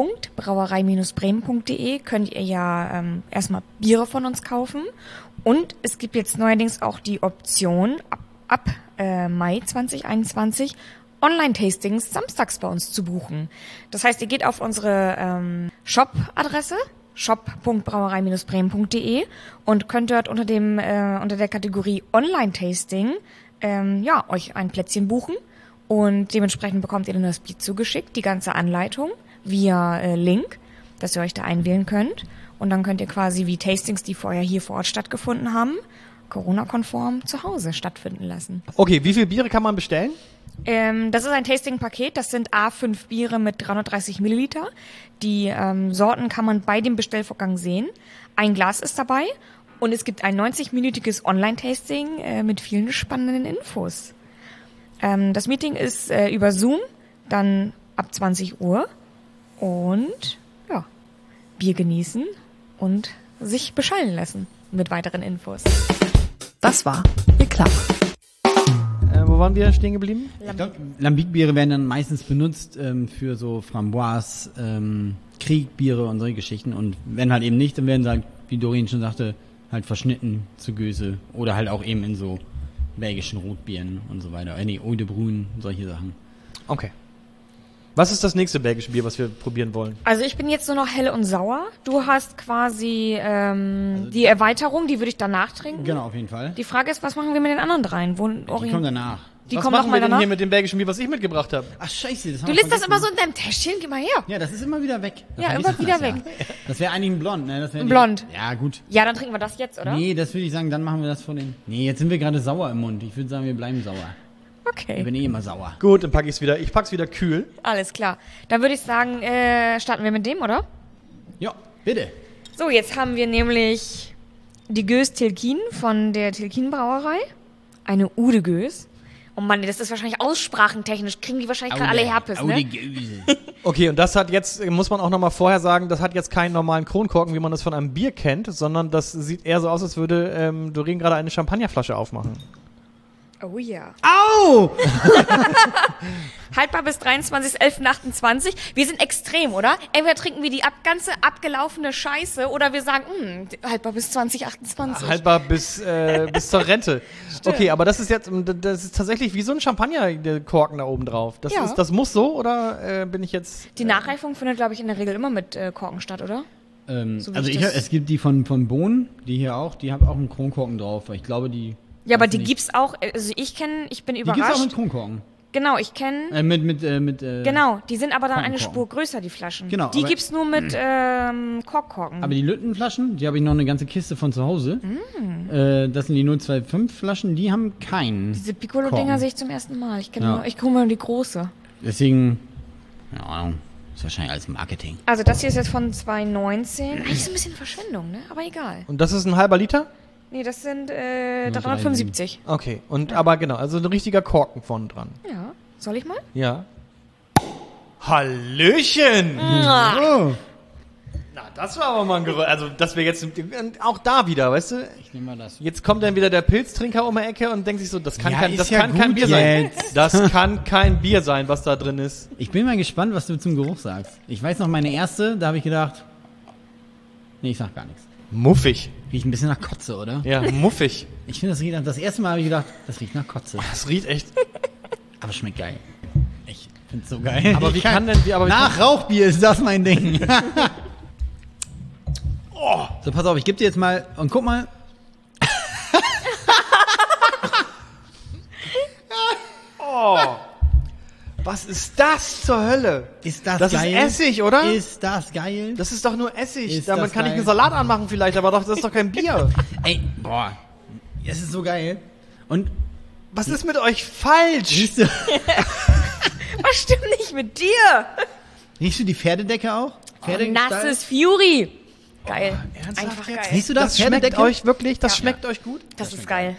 shop.brauerei-bremen.de könnt ihr ja erstmal Biere von uns kaufen. Und es gibt jetzt neuerdings auch die Option, ab Mai 2021 Online-Tastings samstags bei uns zu buchen. Das heißt, ihr geht auf unsere Shop-Adresse shop.brauerei-bremen.de und könnt dort unter der Kategorie Online-Tasting euch ein Plätzchen buchen. Und dementsprechend bekommt ihr dann das Bier zugeschickt, die ganze Anleitung via Link, dass ihr euch da einwählen könnt. Und dann könnt ihr quasi wie Tastings, die vorher hier vor Ort stattgefunden haben, Corona-konform zu Hause stattfinden lassen. Okay, wie viele Biere kann man bestellen? Das ist ein Tasting-Paket, das sind A5 Biere mit 330 Milliliter. Die Sorten kann man bei dem Bestellvorgang sehen. Ein Glas ist dabei und es gibt ein 90-minütiges Online-Tasting mit vielen spannenden Infos. Das Meeting ist über Zoom, dann ab 20 Uhr und ja, Bier genießen und sich beschallen lassen mit weiteren Infos. Das war Reklam. Wo waren wir stehen geblieben? Ich glaube, Lambic-Biere werden dann meistens benutzt für so Framboise, Kriegbiere und solche Geschichten. Und wenn halt eben nicht, dann werden sie halt, wie Doreen schon sagte, halt verschnitten zu Göse oder halt auch eben in so belgischen Rotbieren und so weiter. Eau de Brune, solche Sachen. Okay. Was ist das nächste belgische Bier, was wir probieren wollen? Also ich bin jetzt nur noch hell und sauer. Du hast quasi die Erweiterung, die würde ich danach trinken. Genau, auf jeden Fall. Die Frage ist, was machen wir mit den anderen dreien? Die kommen danach. Die Was kommen machen noch wir mal denn danach. hier mit dem belgischen Bier, was ich mitgebracht habe? Ach scheiße, das haben Du wir lässt das vergessen. immer so in deinem Täschchen, geh mal her. Ja, das ist immer wieder weg. Da Ja, vergisst immer man wieder das, weg. Ja. Das wäre eigentlich ein Blond, ne? Das wär Ein Blond. Ja, gut. Ja, dann trinken wir das jetzt, oder? Nee, das würde ich sagen, dann machen wir das vor den... Nee, jetzt sind wir gerade sauer im Mund. Ich würde sagen, wir bleiben sauer. Ich Okay, bin immer sauer. Gut, dann packe ich es wieder. Ich pack's wieder kühl. alles klar. Dann würde ich sagen, starten wir mit dem, oder? Ja, bitte. So, jetzt haben wir nämlich die Gös Tilkin von der Tilkin Brauerei. Eine Ude Gös. Oh Mann, das ist wahrscheinlich aussprachentechnisch. Kriegen die wahrscheinlich gerade alle Herpes, ne? Okay, und das hat jetzt, muss man auch nochmal vorher sagen, das hat jetzt keinen normalen Kronkorken, wie man das von einem Bier kennt, sondern das sieht eher so aus, als würde Doreen gerade eine Champagnerflasche aufmachen. Oh ja. Au! Haltbar bis 23.11.28. Wir sind extrem, oder? Entweder trinken wir die ganze abgelaufene Scheiße oder wir sagen, haltbar bis 2028. Haltbar bis zur Rente. Okay, aber das ist tatsächlich wie so ein Champagnerkorken da oben drauf. Das muss so, oder bin ich jetzt... Die Nachreifung findet, glaube ich, in der Regel immer mit Korken statt, oder? So wie Also ich das- es gibt die von Bohnen, die hier auch, die haben auch einen Kronkorken drauf. Weil ich glaube, die... Ja, aber weiß die nicht. gibt's auch, also ich bin Die gibt's auch mit überrascht. Kronkorken. Genau, ich kenne, genau, die sind aber dann eine Korkenkorken. Spur größer, die Flaschen. Genau, Die aber- gibt's nur mit Korkkorken. Aber die Lüttenflaschen, die habe ich noch eine ganze Kiste von zu Hause. Das sind die 025 Flaschen, die haben keinen. Diese Piccolo-Dinger Korken. sehe ich zum ersten Mal. Ich Ja. gucke mal die große. Deswegen, keine Ahnung, ist wahrscheinlich alles Marketing. Also das hier ist jetzt von 2,19. Eigentlich ist ein bisschen Verschwendung, ne? Aber egal. Und das ist ein halber Liter? Nee, das sind 375. Okay, und aber genau, also ein richtiger Korken vorne dran. Ja. Soll ich mal? Ja. Hallöchen! Oh, Na, das war aber mal ein Geräusch. Also, dass wir jetzt auch da wieder, weißt du? ich nehme mal das. Jetzt kommt dann wieder der Pilztrinker um die Ecke und denkt sich so, das kann Ja, kein, ist das ja kann kein gut Bier sein. jetzt. Das kann kein Bier sein, was da drin ist. Ich bin mal gespannt, was du zum Geruch sagst. Ich weiß noch, meine erste, da habe ich gedacht, nee, ich sag gar nichts. Muffig. Riecht ein bisschen nach Kotze, oder? Ja, muffig. Ich finde, das erste Mal habe ich gedacht, das riecht nach Kotze. Das riecht echt. Aber schmeckt geil. Ich finde es so geil. Aber wie kann denn, aber wie Nach Rauchbier ist das mein Ding. So, pass auf, ich gebe dir jetzt mal, und guck mal. was ist das zur Hölle? Ist das Das geil? ist Essig, oder? Ist das geil? Das ist doch nur Essig. Ist Damit das kann ich geil? einen Salat anmachen vielleicht, aber doch, das ist doch kein Bier. Ey, boah. Es ist so geil. Und, Was ist mit euch falsch? siehst du, Was stimmt nicht mit dir? riechst du die Pferdedecke auch? Nasses Fury. Geil. ernsthaft Einfach jetzt? geil. Siehst du das? Das schmeckt Pferdedecke? euch wirklich? Das Ja. schmeckt euch gut? Das ist geil.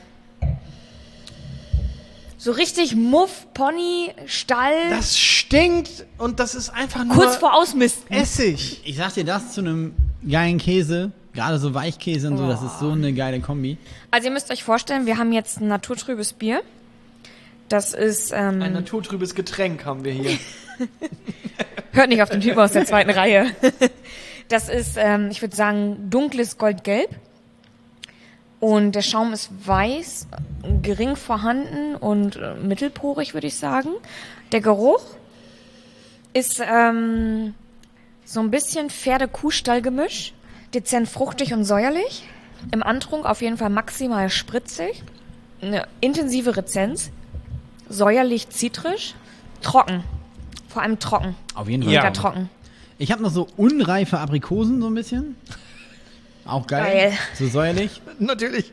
So richtig Muff, Pony, Stall. Das stinkt und das ist einfach nur kurz vor Ausmisten. Essig. Ich sag dir das zu einem geilen Käse, gerade so Weichkäse und so, das ist so eine geile Kombi. Also ihr müsst euch vorstellen, wir haben jetzt ein naturtrübes Bier. Das ist, Ein naturtrübes Getränk haben wir hier. hört nicht auf den Typen aus der zweiten Reihe. Das ist, ich würde sagen, dunkles Goldgelb. Und der Schaum ist weiß, gering vorhanden und mittelporig, würde ich sagen. Der Geruch ist so ein bisschen Pferde-Kuhstall-Gemisch. Dezent fruchtig und säuerlich. Im Antrunk auf jeden Fall maximal spritzig. Eine intensive Rezenz. Säuerlich zitrisch. Trocken. Vor allem trocken. Auf jeden Fall. Mega trocken. Ich habe noch so unreife Aprikosen so ein bisschen. Auch geil. Geil. So säuerlich. Natürlich.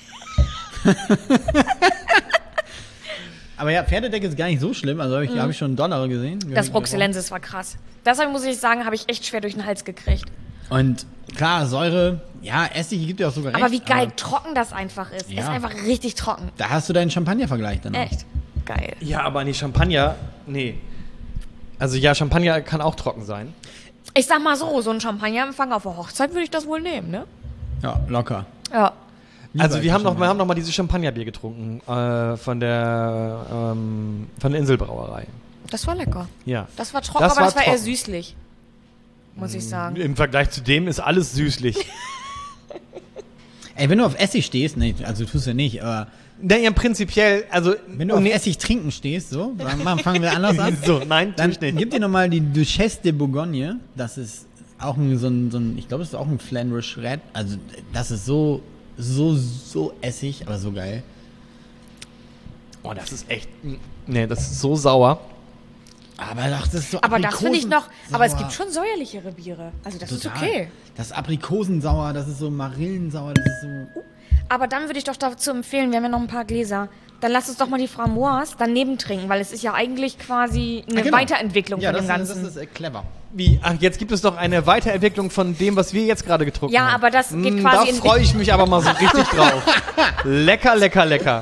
Aber ja, Pferdedecke ist gar nicht so schlimm. Also hab ich schon $1 gesehen. Das Bruxellensis war krass. Deshalb muss ich sagen, habe ich echt schwer durch den Hals gekriegt. Und klar, Säure, ja, Essig gibt ja auch sogar recht. Aber wie geil trocken das einfach ist. Ja. Ist einfach richtig trocken. Da hast du deinen Champagner-Vergleich dann auch. Echt. Geil. Ja, aber nee, Champagner, nee. Also ja, Champagner kann auch trocken sein. Ich sag mal so ein Champagnerempfang auf der Hochzeit würde ich das wohl nehmen, ne? Ja, locker. Ja. Also wir haben noch Champagner. mal dieses Champagnerbier getrunken von der Inselbrauerei. Das war lecker. Ja. Das war trocken, Das aber war das war eher trocken. süßlich. Muss ich sagen. Im Vergleich zu dem ist alles süßlich. Ey, wenn du auf Essig stehst, nee, also tust du ja nicht, aber Naja, prinzipiell, also wenn du auf Essig trinken stehst, so, fangen wir anders an. so, nein, tue Dann ich nicht. gib dir nochmal die Duchesse de Bourgogne. Das ist auch so ein ich glaube, das ist auch ein Flandrish Red. Also, das ist so essig, aber so geil. Oh, das ist echt, nee, das ist so sauer. Aber doch, das ist so Aber das finde ich noch. Aber es Aprikosensauer. gibt schon säuerlichere Biere. Also das ist Total. okay. Das ist Aprikosensauer, das ist so Marillensauer, das ist so. Aber dann würde ich doch dazu empfehlen, wir haben ja noch ein paar Gläser. Dann lass uns doch mal die Framboise daneben trinken, weil es ist ja eigentlich quasi eine Genau. Weiterentwicklung Ja, von dem das Ganzen. ist clever. Wie, ach, jetzt gibt es doch eine Weiterentwicklung von dem, was wir jetzt gerade getrunken Ja, haben. aber das geht Da quasi in- freue ich mich aber mal so richtig drauf. Lecker, lecker, lecker.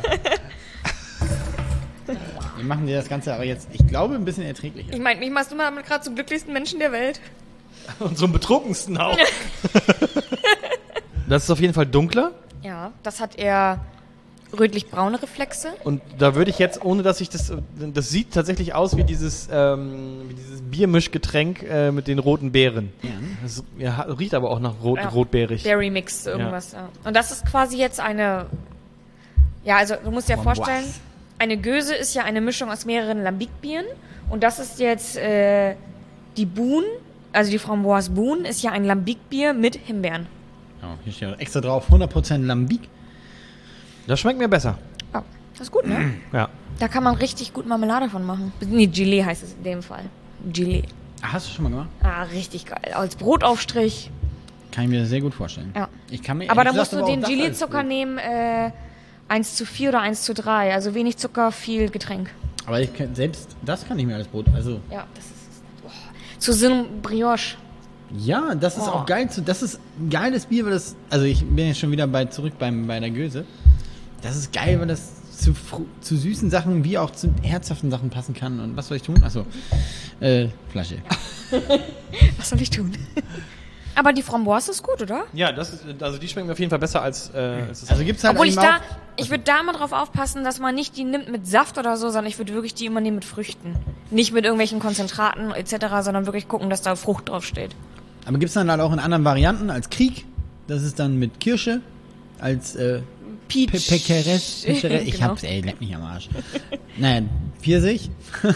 Wir machen dir das Ganze aber jetzt, ich glaube, ein bisschen erträglicher. Ich meine, mich machst du mal damit gerade zum glücklichsten Menschen der Welt. Und zum betrunkensten auch. Das ist auf jeden Fall dunkler. Ja, das hat eher rötlich-braune Reflexe. Und da würde ich jetzt, ohne dass ich das sieht tatsächlich aus wie dieses Biermischgetränk mit den roten Beeren. Ja. Das riecht aber auch nach Ja. rotbeerig. Berry Mix, irgendwas. Ja. Und das ist quasi jetzt eine. Ja, also du musst dir Framboise. vorstellen, eine Göse ist ja eine Mischung aus mehreren Lambic-Bieren. Und das ist jetzt die Boon also die Framboise Boon ist ja ein Lambic-Bier mit Himbeeren. Ja, hier steht extra drauf, 100% Lambic. Das schmeckt mir besser. Ja, das ist gut, ne? Ja. Da kann man richtig gut Marmelade von machen. Nee, Gelee heißt es in dem Fall. Gelee. Hast du schon mal gemacht? Ah, richtig geil. Als Brotaufstrich. Kann ich mir sehr gut vorstellen. Ja. Ich kann mir Aber da ehrlich musst du gesagt den aber auch das Gelee-Zucker als- nehmen, 1:4 oder 1:3. Also wenig Zucker, viel Getränk. Aber selbst das kann ich mir als Brot. Also Ja, das ist... Oh. Zu so einem Brioche. ja, das ist Oh. auch geil. Das ist ein geiles Bier, weil das. Also ich bin jetzt schon wieder zurück bei der Göse. Das ist geil, weil das zu süßen Sachen wie auch zu herzhaften Sachen passen kann. Und was soll ich tun? Achso, Flasche. Was soll ich tun? Aber die Framboise ist gut, oder? Ja, also die schmecken mir auf jeden Fall besser als das. Also gibt's halt Obwohl ich eben auch- ich würde da mal drauf aufpassen, dass man nicht die nimmt mit Saft oder so, sondern ich würde wirklich die immer nehmen mit Früchten. Nicht mit irgendwelchen Konzentraten etc., sondern wirklich gucken, dass da Frucht drauf steht. Aber gibt es dann halt auch in anderen Varianten als Krieg. Das ist dann mit Kirsche. Als Peach. Pekeres. Ich Genau. hab's, ey, leck mich am Arsch. Nein, Pfirsich.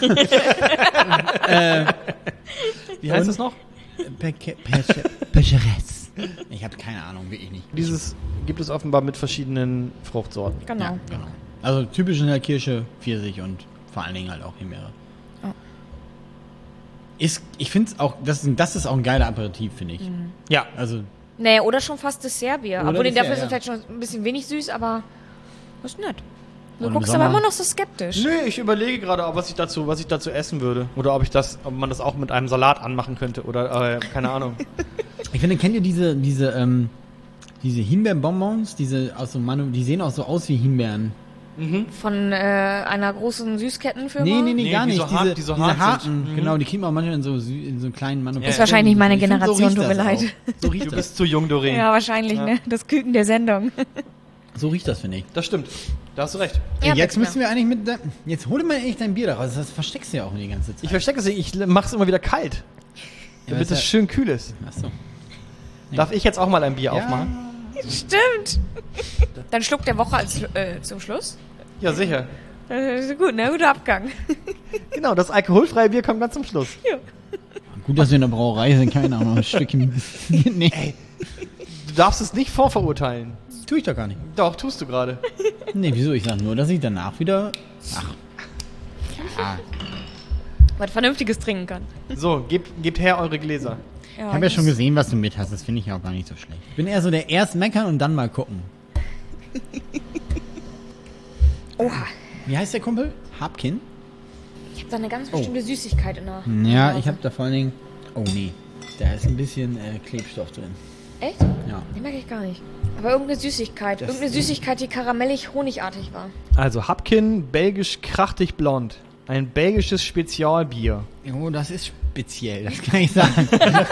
Wie heißt und- das noch? Pekeres. Ich habe keine Ahnung, wirklich nicht. Dieses gibt es offenbar mit verschiedenen Fruchtsorten. Genau. Ja, genau. Also typisch in der Kirsche, Pfirsich und vor allen Dingen halt auch Himbeere. Oh. Ich finde es auch, das ist auch ein geiler Aperitif, finde ich. Ja. Also, Nee, oder schon fast Dessertbier. Oder Obwohl, Dessert, dafür ist es ja. vielleicht schon ein bisschen wenig süß, aber das ist nett. Du Und im guckst aber Sommer- immer noch so skeptisch. Nö, ich überlege gerade, was ich dazu essen würde. Oder ob man das auch mit einem Salat anmachen könnte. Oder, keine Ahnung. ich finde, kennt ihr diese Himbeerbonbons? Die sehen auch so aus wie Himbeeren. Von einer großen Süßkettenfirma. Nee, gar die nicht. so hart- die so hart sind. harten, genau, die kriegen wir auch manchmal in so kleinen Manufakturen. Ist wahrscheinlich nicht meine Ich find, Generation, riecht tut mir das leid. auch. So riecht Du das. bist zu jung, Doreen. Ja, wahrscheinlich, ne? Das Küken der Sendung. So riecht das, finde ich. Das stimmt. Da hast du recht. Ja, Jetzt bitte. müssen wir eigentlich jetzt hol dir mal echt dein Bier daraus. Das versteckst du ja auch die ganze Zeit. Ich verstecke es nicht, ich mach's immer wieder kalt. Damit ist es ja- schön kühl ist. Achso. Darf ich jetzt auch mal ein Bier aufmachen? Stimmt. Dann Schluck der Woche zum Schluss. Ja, sicher. Das ist gut, ne? Guter Abgang. Genau, das alkoholfreie Bier kommt dann zum Schluss. Gut, dass wir in der Brauerei sind, keine Ahnung, ein Stückchen. Nee, Du darfst es nicht vorverurteilen. tue ich doch gar nicht. Doch, tust du gerade. Nee, wieso? Ich sag nur, dass ich danach wieder. Ach. Ja. Was Vernünftiges trinken kann. So, gebt her eure Gläser. Ich habe ja schon gesehen, was du mit hast. Das finde ich auch gar nicht so schlecht. Ich bin eher so der erst meckern und dann mal gucken. Oha. Wie heißt der Kumpel? Hapkin? Ich habe da eine ganz bestimmte Süßigkeit in der Ja, Nase. ich habe da vor allen Dingen. Oh nee, da ist ein bisschen Klebstoff drin. Echt? Ja. Den merke ich gar nicht. Aber irgendeine Süßigkeit. Irgendeine Süßigkeit, die karamellig-honigartig war. Also, Hapkin, belgisch krachtig blond. Ein belgisches Spezialbier. Oh, das ist speziell, das kann ich sagen.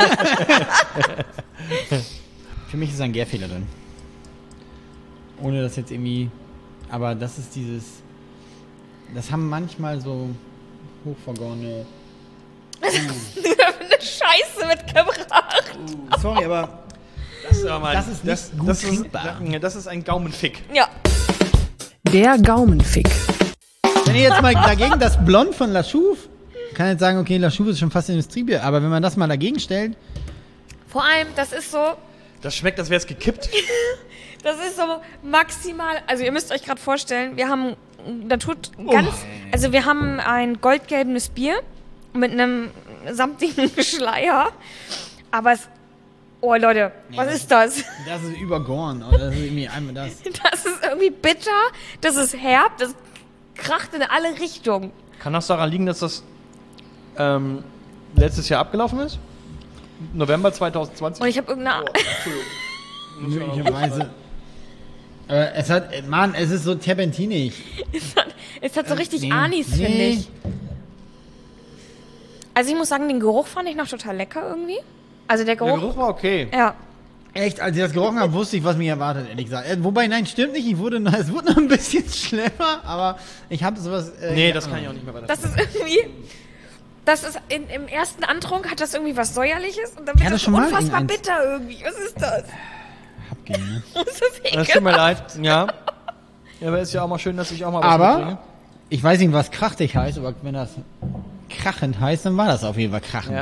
Für mich ist ein Gärfehler drin. Ohne das jetzt irgendwie. Aber das ist dieses. Das haben manchmal so hochvergorene. Eine Scheiße mitgebracht. Sorry, aber Das ist, aber Das ist nicht gut trinkbar. Das ist ein Gaumenfick. Ja. Der Gaumenfick. wenn ihr jetzt mal dagegen das Blond von La Chouffe, kann jetzt sagen, okay, La Chouffe ist schon fast Industriebier, aber wenn man das mal dagegen stellt, Vor allem, das ist so Das wäre es gekippt. maximal, also ihr müsst euch gerade vorstellen, wir haben wir haben ein goldgelbenes Bier mit einem samtigen Schleier, aber oh Leute, was ist das? das ist übergoren. Oder das ist irgendwie einmal das. Das ist irgendwie bitter, das ist herb, das kracht in alle Richtungen. Kann das daran liegen, dass das letztes Jahr abgelaufen ist? November 2020? Und ich habe irgendeine... Möglicherweise. Aber es ist so terpentinig. Es hat so richtig Nee. Anis, finde Nee. ich. Also ich muss sagen, den Geruch fand ich noch total lecker irgendwie. Also der Der Geruch... Geruch war okay. Ja. Echt, als ich das gerochen habe, wusste ich, was mich erwartet, ehrlich gesagt. Wobei, nein, stimmt nicht. Es wurde noch ein bisschen schlimmer, aber ich habe sowas... Nee, das kann ich auch nicht mehr weiter. Das ist irgendwie... Das ist im ersten Antrunk hat das irgendwie was Säuerliches und dann Ich wird hatte das schon mal unfassbar irgendeins. bitter irgendwie. Was ist das? Ne? Das ist Das tut mir ekelhaft. leid, ja. Ja, aber ist ja auch mal schön, dass ich auch mal was Aber, mitbringe. ich weiß nicht, was krachtig heißt, aber wenn das krachend heißt, dann war das auf jeden Fall krachend. Ja.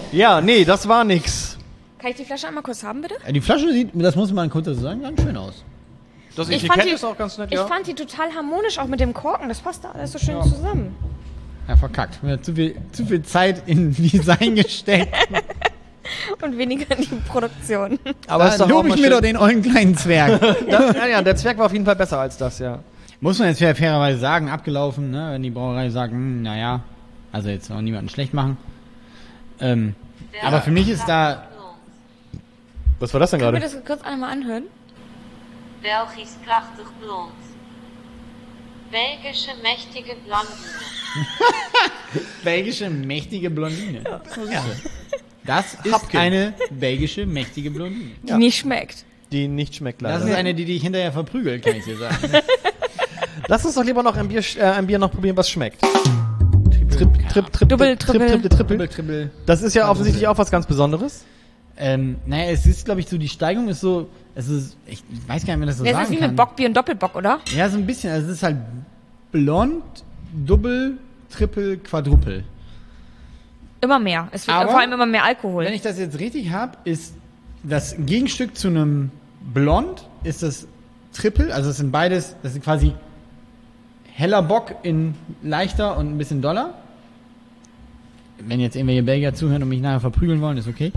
Ja, nee, das war nix. Kann ich die Flasche einmal kurz haben, bitte? Die Flasche sieht, das muss man kurz dazu sagen, ganz schön aus. Das Ich Etikett fand die- ist auch ganz nett, Ich ja. fand die total harmonisch, auch mit dem Korken. Das passt da alles so schön zusammen. Ja, verkackt. Wir haben zu viel Zeit in Design gesteckt. Und weniger in die Produktion. Aber Da ist doch auch lobe mal ich mir schön. doch den ollen kleinen Zwerg. Ja, der Zwerg war auf jeden Fall besser als das, ja. Muss man jetzt fairerweise sagen, abgelaufen, ne? Wenn die Brauerei sagt, naja, also jetzt auch niemanden schlecht machen. Aber für mich ist da, Was war das denn Können wir gerade? das kurz einmal anhören? Belgisch krachtig blond. Belgische mächtige Blondine. belgische mächtige Blondine. Ja. Das ist Hapkin. eine belgische mächtige Blondine. Die nicht schmeckt. Die nicht schmeckt Das leider. ist eine, die dich hinterher verprügelt, kann ich dir sagen. Lass uns doch lieber noch ein Bier noch probieren, was schmeckt. Double, Triple. Triple. Das ist ja offensichtlich auch was ganz Besonderes. Naja, es ist, glaube ich, so, die Steigung ist so, ich weiß gar nicht, wie man das so Das sagen ist wie kann. mit Bockbier und Doppelbock, oder? Ja, so ein bisschen. Also es ist halt blond, Double, Triple, Quadruple. Immer mehr. Es wird Aber- vor allem immer mehr Alkohol. Wenn ich das jetzt richtig habe, ist das Gegenstück zu einem Blond ist das Triple. Also es sind beides, das sind quasi heller Bock in leichter und ein bisschen doller. Wenn jetzt irgendwelche Belgier zuhören und mich nachher verprügeln wollen, ist okay.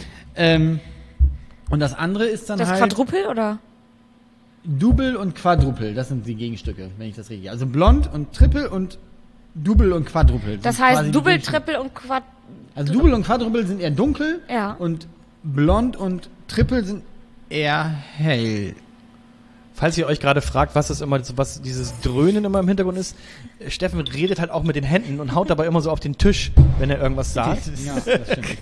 Und das andere ist dann das halt Quadrupel, oder? Double und Quadruple. Das sind die Gegenstücke, wenn ich das richtig. Also Blond und Triple und Double und Quadruple. Das sind quasi heißt die Double, Gegenstücke. Triple und Quad... Also Double und Quadruple sind eher dunkel. Ja. Und Blond und Triple sind eher hell. Falls ihr euch gerade fragt, was dieses Dröhnen immer im Hintergrund ist, Steffen redet halt auch mit den Händen und haut dabei immer so auf den Tisch, wenn er irgendwas sagt. Ja, das stimmt.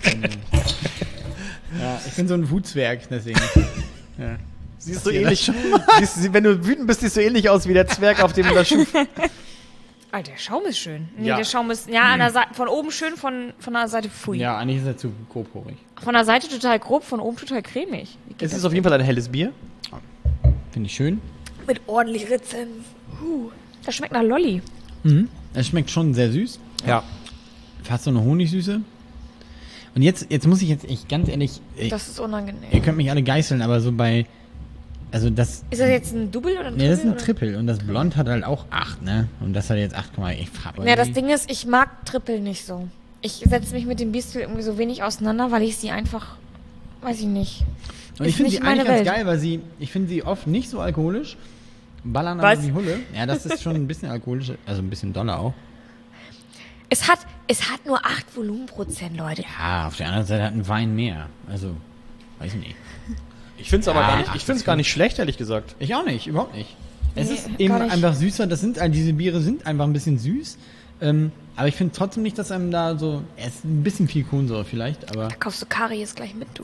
Ich bin so ein Wutzwerg, deswegen. Ja. Siehst du ähnlich, wenn du wütend bist, siehst du ähnlich aus wie der Zwerg, auf dem du das Schiff. Alter, der Schaum ist schön. Nee, Ja. der Schaum ist, ja, an der Seite, von oben schön, von der Seite pfui. Ja, eigentlich ist er zu grobporig. Von der Seite total grob, von oben total cremig. Wie geht Es das ist auf jeden Fall ein helles Bier. Finde ich schön. mit ordentlich Ritzen. Das schmeckt nach Lolli. Es schmeckt schon sehr süß. Ja. Fast so eine Honigsüße. Und jetzt muss ich ganz ehrlich, Das ist unangenehm. ihr könnt mich alle geißeln, aber so bei, also das, Ist das jetzt ein Double oder ein Triple? nee, das ist ein oder? Triple und das Blond hat halt auch 8, ne? Und das hat jetzt 8, ich frage Ja, das Ding ist, ich mag Triple nicht so. Ich setze mich mit dem Bierstil irgendwie so wenig auseinander, weil ich sie einfach, weiß ich nicht. Und ich ist finde nicht sie eigentlich meine ganz Welt. geil, weil ich finde sie oft nicht so alkoholisch. Ballern Was? an die Hulle. Ja, das ist schon ein bisschen alkoholisch, also ein bisschen doller auch. Es hat nur 8 Volumenprozent, Leute. Ja, auf der anderen Seite hat ein Wein mehr. Also, weiß nicht. Ich finde es aber Ja, gar nicht, ich finde es gar nicht schlecht, ehrlich gesagt. Ich auch nicht, überhaupt nicht. Es Nee, ist gar eben nicht. einfach süßer, diese Biere sind einfach ein bisschen süß. Aber ich finde trotzdem nicht, dass einem da so, es ist ein bisschen viel Kohlensäure vielleicht, aber Da kaufst du Kari jetzt gleich mit, du.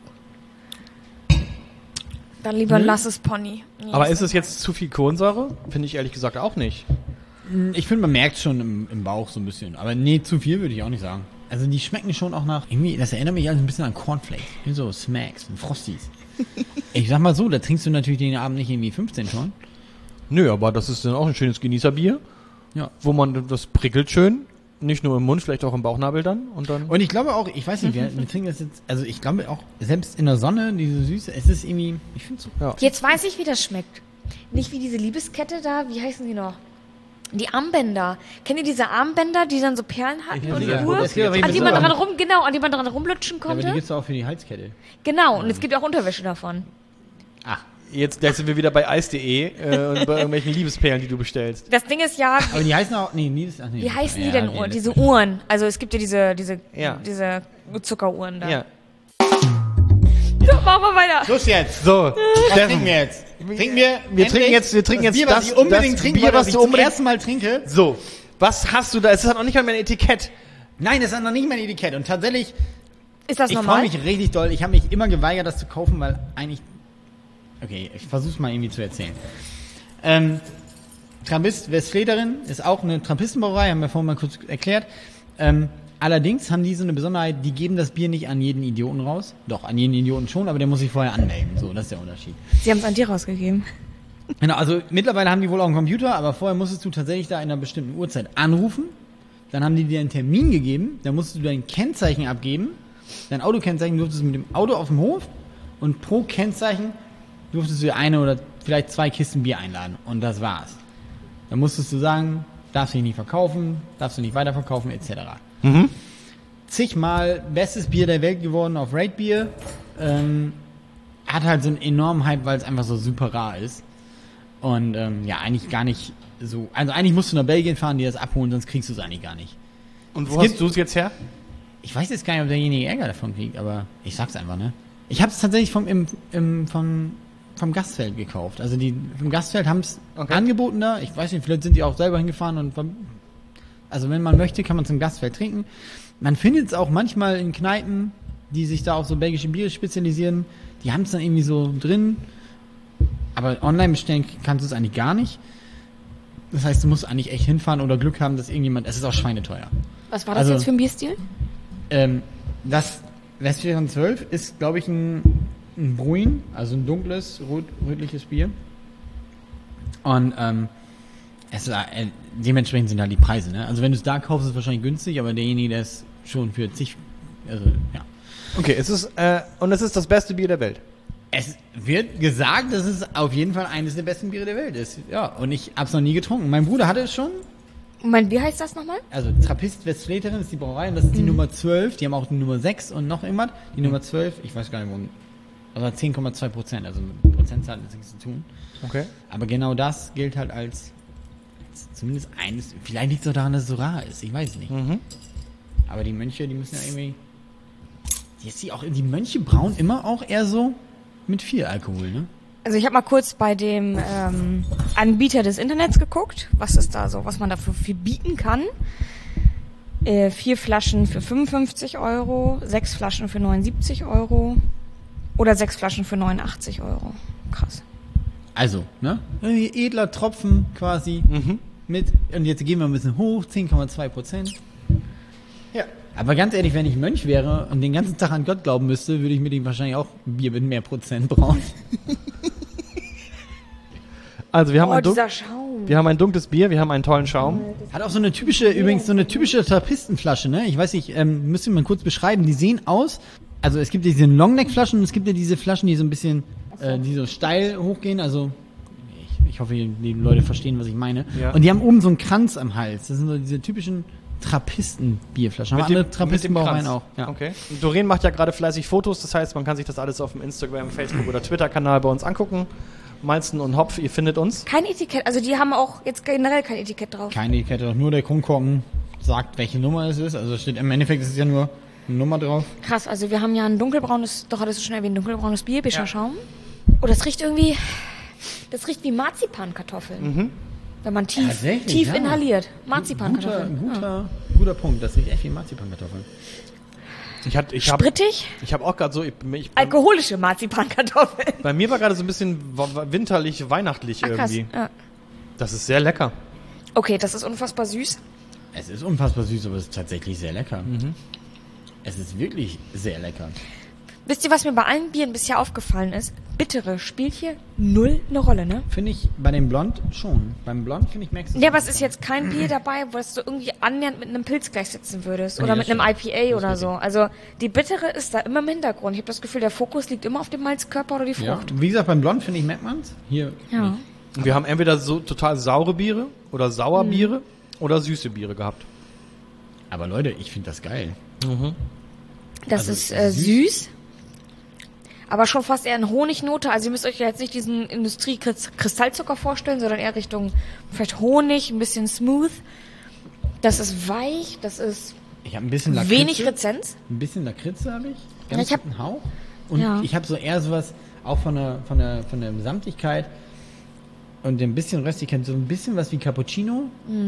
Puh. Dann lieber lass es Pony. Nee, Aber ist es jetzt zu viel Kohlensäure? Finde ich ehrlich gesagt auch nicht. ich finde, man merkt schon im Bauch so ein bisschen. Aber nee, zu viel würde ich auch nicht sagen. Also die schmecken schon auch nach, irgendwie, das erinnert mich alles ein bisschen an Cornflakes. Wie so Smacks und Frosties. Ich sag mal so, da trinkst du natürlich den Abend nicht irgendwie 15 schon. Nö, aber das ist dann auch ein schönes Genießerbier, Ja. wo man, das prickelt schön. Nicht nur im Mund, vielleicht auch im Bauchnabel dann. Und dann. Und ich glaube auch, ich weiß nicht, wir trinken das jetzt, also ich glaube auch, selbst in der Sonne, diese Süße, es ist irgendwie, ich finde so. Ja. Jetzt weiß ich, wie das schmeckt. Nicht wie diese Liebeskette da, wie heißen die noch? Die Armbänder. Kennt ihr diese Armbänder, die dann so Perlen hatten und Ja, Uhr? das geht aber An die mit man so- dran rumlutschen Ja, aber die konnte? gibt's doch auch für die Halskette. Genau, und es gibt auch Unterwäsche davon. Ach, Jetzt gleich sind wir wieder bei Eis.de und bei irgendwelchen Liebesperlen, die du bestellst. Das Ding ist ja, aber die heißen auch, nee, ach nee. wie heißen die Ja, denn, okay, diese das- Uhren? Also es gibt ja diese Ja. Zuckeruhren da. Ja. So, machen wir weiter. Schluss jetzt! So, Was trinken wir jetzt? Trinken wir trinken jetzt das Bier, was ich unbedingt das trinken Bier, wollte, was was ich du zum unbedingt. ersten Mal trinke. So, was hast du da? Es hat noch nicht mal mein Etikett. Nein, das ist noch nicht mein Etikett. Und tatsächlich, Ist das ich freue normal? mich richtig doll. Ich habe mich immer geweigert, das zu kaufen, weil eigentlich... Okay, ich versuch's mal irgendwie zu erzählen. Trappist Westflederin ist auch eine Trappistenbrauerei, haben wir vorhin mal kurz erklärt. Allerdings haben die so eine Besonderheit, die geben das Bier nicht an jeden Idioten raus. Doch, an jeden Idioten schon, aber der muss sich vorher anmelden. So, das ist der Unterschied. Sie haben es an dir rausgegeben. Genau, also mittlerweile haben die wohl auch einen Computer, aber vorher musstest du tatsächlich da in einer bestimmten Uhrzeit anrufen. Dann haben die dir einen Termin gegeben, dann musstest du dein Kennzeichen abgeben dein Autokennzeichen durftest du mit dem Auto auf dem Hof und pro Kennzeichen durftest du eine oder vielleicht 2 Kisten Bier einladen. Und das war's. Dann musstest du sagen, darfst du nicht verkaufen, darfst du nicht weiterverkaufen, etc. Zigmal bestes Bier der Welt geworden auf Rate Beer. Hat halt so einen enormen Hype, weil es einfach so super rar ist. Und eigentlich gar nicht so. Also eigentlich musst du nach Belgien fahren, die das abholen, sonst kriegst du es eigentlich gar nicht. Und wo hast du es jetzt her? Ich weiß jetzt gar nicht, ob derjenige Ärger davon kriegt, aber ich sag's einfach, ne? Ich habe es tatsächlich vom Gastfeld gekauft. Also die vom Gastfeld haben es angeboten da. Ich weiß nicht, vielleicht sind die auch selber hingefahren und also wenn man möchte, kann man zum Gastfeld trinken. Man findet es auch manchmal in Kneipen, die sich da auf so belgische Biere spezialisieren. Die haben es dann irgendwie so drin. Aber online bestellen kannst du es eigentlich gar nicht. Das heißt, du musst eigentlich echt hinfahren oder Glück haben, dass irgendjemand... Es ist auch schweineteuer. Was war das jetzt für ein Bierstil? Das Westfalen 12 ist, glaube ich, ein Bruin, also ein dunkles, rötliches Bier. Und es ist, dementsprechend sind halt die Preise. Ne? Also wenn du es da kaufst, ist es wahrscheinlich günstig, aber derjenige, der es schon für ja. Okay, es ist das beste Bier der Welt. Es wird gesagt, dass es auf jeden Fall eines der besten Biere der Welt ist. Ja, und ich hab's noch nie getrunken. Mein Bruder hatte es schon. Moment, wie heißt das nochmal? Also Trappist Westfleterin ist die Brauerei und das ist die Nummer 12. Die haben auch die Nummer 6 und noch irgendwas. Die Nummer 12, ich weiß gar nicht, aber 10,2%. Also mit Prozentzahl hat nichts zu tun. Okay. Aber genau das gilt halt als zumindest eines. Vielleicht liegt es auch daran, dass es so rar ist. Ich weiß es nicht. Aber die Mönche, die müssen ja irgendwie... Die Mönche brauen immer auch eher so mit viel Alkohol, ne? Also ich habe mal kurz bei dem Anbieter des Internets geguckt, was man dafür viel bieten kann. 4 Flaschen für 55 €, 6 Flaschen für 79 € oder 6 Flaschen für 89 €. Krass. Also, ne? Edler Tropfen quasi mit, und jetzt gehen wir ein bisschen hoch, 10,2%. Ja. Aber ganz ehrlich, wenn ich Mönch wäre und den ganzen Tag an Gott glauben müsste, würde ich mit ihm wahrscheinlich auch ein Bier mit mehr Prozent brauen. Also wir haben dieser Schaum. Wir haben ein dunkles Bier, wir haben einen tollen Schaum. Hat auch so eine typische Trappistenflasche, ne? Ich weiß nicht, müsst ihr mal kurz beschreiben. Die sehen aus, also es gibt diese Longneck-Flaschen und es gibt ja diese Flaschen, die so ein bisschen, die so steil hochgehen, also ich hoffe, die Leute verstehen, was ich meine. Ja. Und die haben oben so einen Kranz am Hals. Das sind so diese typischen Trappisten-Bierflaschen. Haben andere Trappistenbrauereien auch. Ja. Okay. Doreen macht ja gerade fleißig Fotos, das heißt, man kann sich das alles auf dem Instagram, Facebook oder Twitter-Kanal bei uns angucken. Malzen und Hopf, ihr findet uns. Kein Etikett, also die haben auch jetzt generell kein Etikett drauf. Kein Etikett drauf, nur der Kronkorken sagt, welche Nummer es ist. Also steht im Endeffekt ist es ja nur eine Nummer drauf. Krass, also wir haben ja ein dunkelbraunes, doch hattest du schon erwähnt, dunkelbraunes Bier, Bischer Schaum. Oh, das riecht wie Marzipankartoffeln. Wenn man tief inhaliert. Marzipankartoffeln. Guter Punkt, das riecht echt wie Marzipankartoffeln. Sprittig? Ich habe auch gerade so... alkoholische Marzipankartoffeln. Bei mir war gerade so ein bisschen winterlich, weihnachtlich irgendwie. Ja. Das ist sehr lecker. Okay, das ist unfassbar süß. Es ist unfassbar süß, aber es ist tatsächlich sehr lecker. Es ist wirklich sehr lecker. Wisst ihr, was mir bei allen Bieren bisher aufgefallen ist? Bittere spielt hier null eine Rolle, ne? Finde ich bei dem Blond schon. Beim Blond, finde ich, merkst du es. Ja, aber es ist jetzt kein Bier dabei, wo du irgendwie annähernd mit einem Pilz gleichsetzen würdest. Oder mit einem IPA oder so. Also die Bittere ist da immer im Hintergrund. Ich habe das Gefühl, der Fokus liegt immer auf dem Malzkörper oder die Frucht. Ja. Wie gesagt, beim Blond, finde ich, merkt man es. Hier ja. nicht. Und wir haben entweder so total saure Biere oder Sauerbiere oder süße Biere gehabt. Aber Leute, ich finde das geil. Das ist süß. Aber schon fast eher eine Honignote. Also ihr müsst euch ja jetzt nicht diesen Industrie-Kristallzucker vorstellen, sondern eher Richtung vielleicht Honig, ein bisschen smooth. Das ist weich, das ist ich habe ein bisschen Lakritze, wenig Rezenz. Ein bisschen Lakritze habe ich, ganz einen Hauch. Und ich habe so eher sowas, auch von der Samtigkeit und ein bisschen Röstigkeit, so ein bisschen was wie Cappuccino.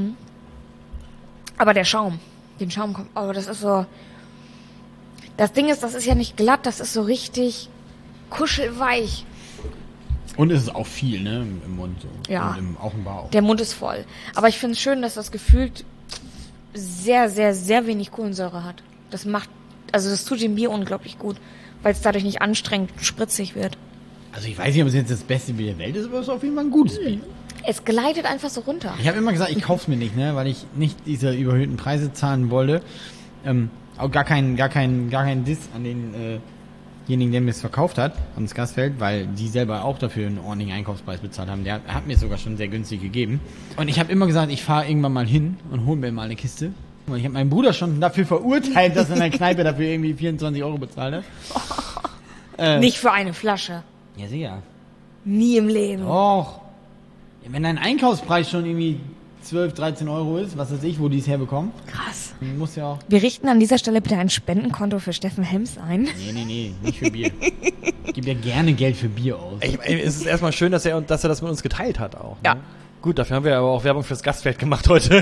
Aber den Schaum kommt, aber das ist so... Das Ding ist, das ist ja nicht glatt, das ist so richtig... kuschelweich. Und es ist auch viel, ne, im Mund. So. Ja. Und auch im Bauch. Der Mund ist voll. Aber ich finde es schön, dass das gefühlt sehr, sehr, sehr wenig Kohlensäure hat. Das tut dem Bier unglaublich gut, weil es dadurch nicht anstrengend spritzig wird. Also ich weiß nicht, ob es jetzt das beste Bier der Welt ist, aber es ist auf jeden Fall ein gutes Bier. Es gleitet einfach so runter. Ich habe immer gesagt, ich kauf's mir nicht, ne, weil ich nicht diese überhöhten Preise zahlen wollte. auch gar kein Diss an denjenigen, der mir es verkauft hat, ans Gastfeld, weil die selber auch dafür einen ordentlichen Einkaufspreis bezahlt haben. Der hat mir es sogar schon sehr günstig gegeben. Und ich habe immer gesagt, ich fahre irgendwann mal hin und hole mir mal eine Kiste. Und ich habe meinen Bruder schon dafür verurteilt, dass er in der Kneipe dafür irgendwie 24 € bezahlt hat. Nicht für eine Flasche. Ja, sicher. Nie im Leben. Och. Wenn dein Einkaufspreis schon irgendwie 12, 13 € ist, was weiß ich, wo die es herbekommen, Krass. muss ja auch... Wir richten an dieser Stelle bitte ein Spendenkonto für Steffen Hems ein. Nee, nicht für Bier. Ich gebe ja gerne Geld für Bier aus. Es ist erstmal schön, dass er das mit uns geteilt hat auch. Ja. Ne? Gut, dafür haben wir aber auch Werbung fürs Gastfeld gemacht heute.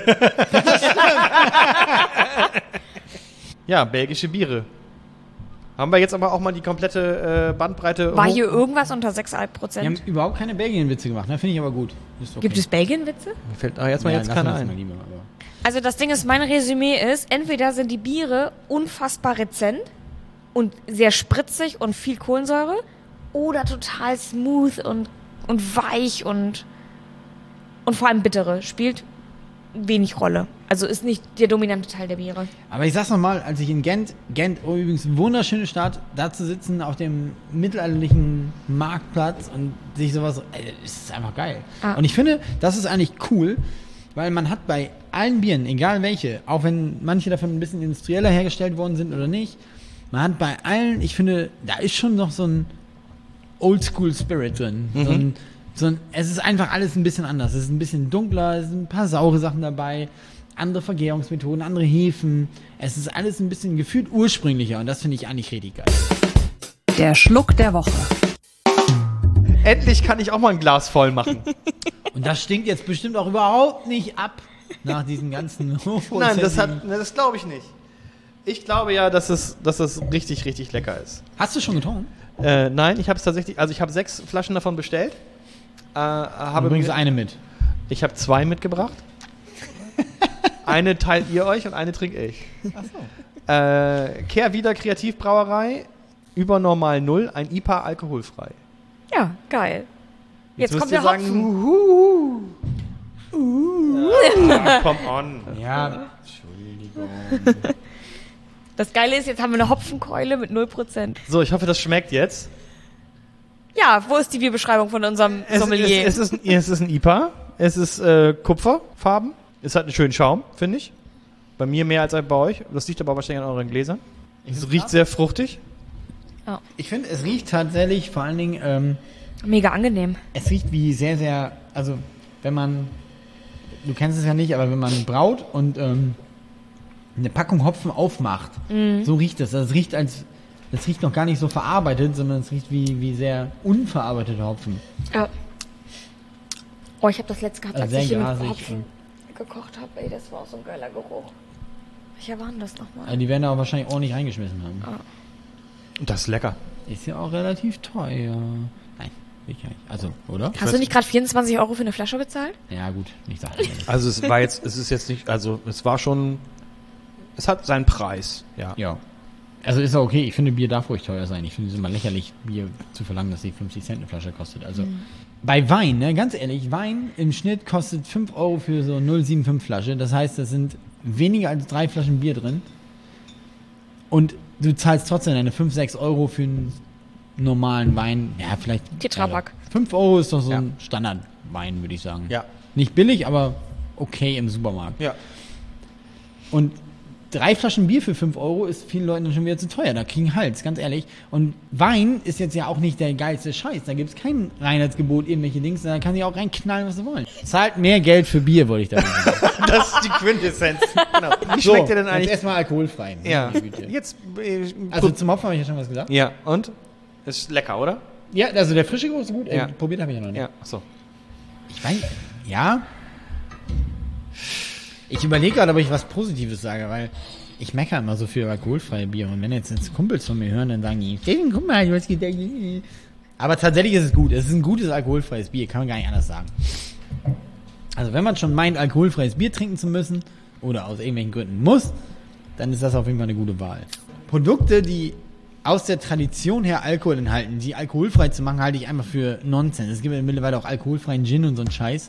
Ja, belgische Biere. Haben wir jetzt aber auch mal die komplette Bandbreite... War hier irgendwas unter 6,5%? Wir haben überhaupt keine Belgien-Witze gemacht, ne? Finde ich aber gut. Ist okay. Gibt es Belgien-Witze? Mir fällt erstmal Ja, jetzt lassen keiner wir das mal ein. lieber, aber- Also das Ding ist, mein Resümee ist, entweder sind die Biere unfassbar rezent und sehr spritzig und viel Kohlensäure oder total smooth und weich und vor allem bittere. Spielt wenig Rolle. Also ist nicht der dominante Teil der Biere. Aber ich sag's nochmal, als ich in Gent, übrigens eine wunderschöne Stadt, da zu sitzen auf dem mittelalterlichen Marktplatz und sich sowas, ist einfach geil. Ah. Und ich finde, das ist eigentlich cool, weil man hat bei allen Bieren, egal welche, auch wenn manche davon ein bisschen industrieller hergestellt worden sind oder nicht, man hat bei allen, ich finde, da ist schon noch so ein Oldschool-Spirit drin. Es ist einfach alles ein bisschen anders. Es ist ein bisschen dunkler, es sind ein paar saure Sachen dabei, andere Vergärungsmethoden, andere Hefen. Es ist alles ein bisschen gefühlt ursprünglicher und das finde ich eigentlich richtig geil. Der Schluck der Woche. Endlich kann ich auch mal ein Glas voll machen. Und das stinkt jetzt bestimmt auch überhaupt nicht ab nach diesen ganzen Nein, das glaube ich nicht. Ich glaube ja, dass es richtig, richtig lecker ist. Hast du schon getrunken? Nein, ich habe es tatsächlich, also ich habe 6 Flaschen davon bestellt. Übrigens eine mit. Ich habe 2 mitgebracht. Eine teilt ihr euch und eine trinke ich. Achso. Kehrwieder Kreativbrauerei, über normal 0, ein IPA alkoholfrei. Ja, geil. Jetzt müsst kommt ihr der sagen, Hopfen. Ja, come on. Ja, Entschuldigung. Das Geile ist, jetzt haben wir eine Hopfenkeule mit 0%. So, ich hoffe, das schmeckt jetzt. Ja, wo ist die Bierbeschreibung von unserem Sommelier? Es ist ein IPA. Es ist Kupferfarben. Es hat einen schönen Schaum, finde ich. Bei mir mehr als bei euch. Das liegt aber wahrscheinlich an euren Gläsern. Es riecht sehr fruchtig. Ich finde, es riecht tatsächlich vor allen Dingen, Mega angenehm. es riecht wie sehr, sehr, also wenn man, du kennst es ja nicht, aber wenn man braut und eine Packung Hopfen aufmacht, so riecht es. Das riecht noch gar nicht so verarbeitet, sondern es riecht wie sehr unverarbeitete Hopfen. Ja. Oh, ich habe das letzte gehabt, als Sehr ich hier mit grasig. Hopfen gekocht habe. Ey, das war auch so ein geiler Geruch. Welcher war denn das nochmal? Die werden da auch wahrscheinlich ordentlich reingeschmissen haben. Das ist lecker. Ist ja auch relativ teuer. Nein, will ich gar nicht. Also, oder? Hast du nicht gerade 24 € für eine Flasche bezahlt? Ja, gut, nicht sagen. Also es ist jetzt nicht, also es war schon, es hat seinen Preis. Ja. Ja. Also ist auch okay, ich finde, Bier darf ruhig teuer sein. Ich finde es immer lächerlich, Bier zu verlangen, dass die 50 Cent eine Flasche kostet. Also bei Wein, ne, ganz ehrlich, Wein im Schnitt kostet 5 € für so 0,75 Flasche. Das heißt, das sind weniger als 3 Flaschen Bier drin. Und du zahlst trotzdem deine 5, 6 € für einen normalen Wein. Ja, vielleicht. Tetrapack. 5 € ist doch so ein Standardwein, würde ich sagen. Ja. Nicht billig, aber okay im Supermarkt. Ja. Und 3 Flaschen Bier für 5 € ist vielen Leuten schon wieder zu teuer. Da kriegen Hals, ganz ehrlich. Und Wein ist jetzt ja auch nicht der geilste Scheiß. Da gibt es kein Reinheitsgebot, irgendwelche Dings. Da kann ich auch reinknallen, was sie wollen. Zahlt mehr Geld für Bier, wollte ich damit sagen. Das ist die Quintessenz. Genau. Wie So, schmeckt ihr denn jetzt eigentlich? erstmal alkoholfrei. Ja. Meine Güte. Jetzt, Also zum Hopfen habe ich ja schon was gesagt. ja, und? Ist lecker, oder? Ja, also der frische Geruch ist gut. Ja. Probiert habe ich ja noch nicht. Ja, achso. Ich weiß, ja. Ich überlege gerade, ob ich was Positives sage, weil ich meckere immer so viel alkoholfreie Bier. Und wenn jetzt Kumpels von mir hören, dann sagen die, Steven, guck mal, du hast gedacht. Aber tatsächlich ist es gut. Es ist ein gutes alkoholfreies Bier, kann man gar nicht anders sagen. Also wenn man schon meint, alkoholfreies Bier trinken zu müssen oder aus irgendwelchen Gründen muss, dann ist das auf jeden Fall eine gute Wahl. Produkte, die aus der Tradition her Alkohol enthalten, die alkoholfrei zu machen, halte ich einfach für Nonsens. Es gibt ja mittlerweile auch alkoholfreien Gin und so einen Scheiß.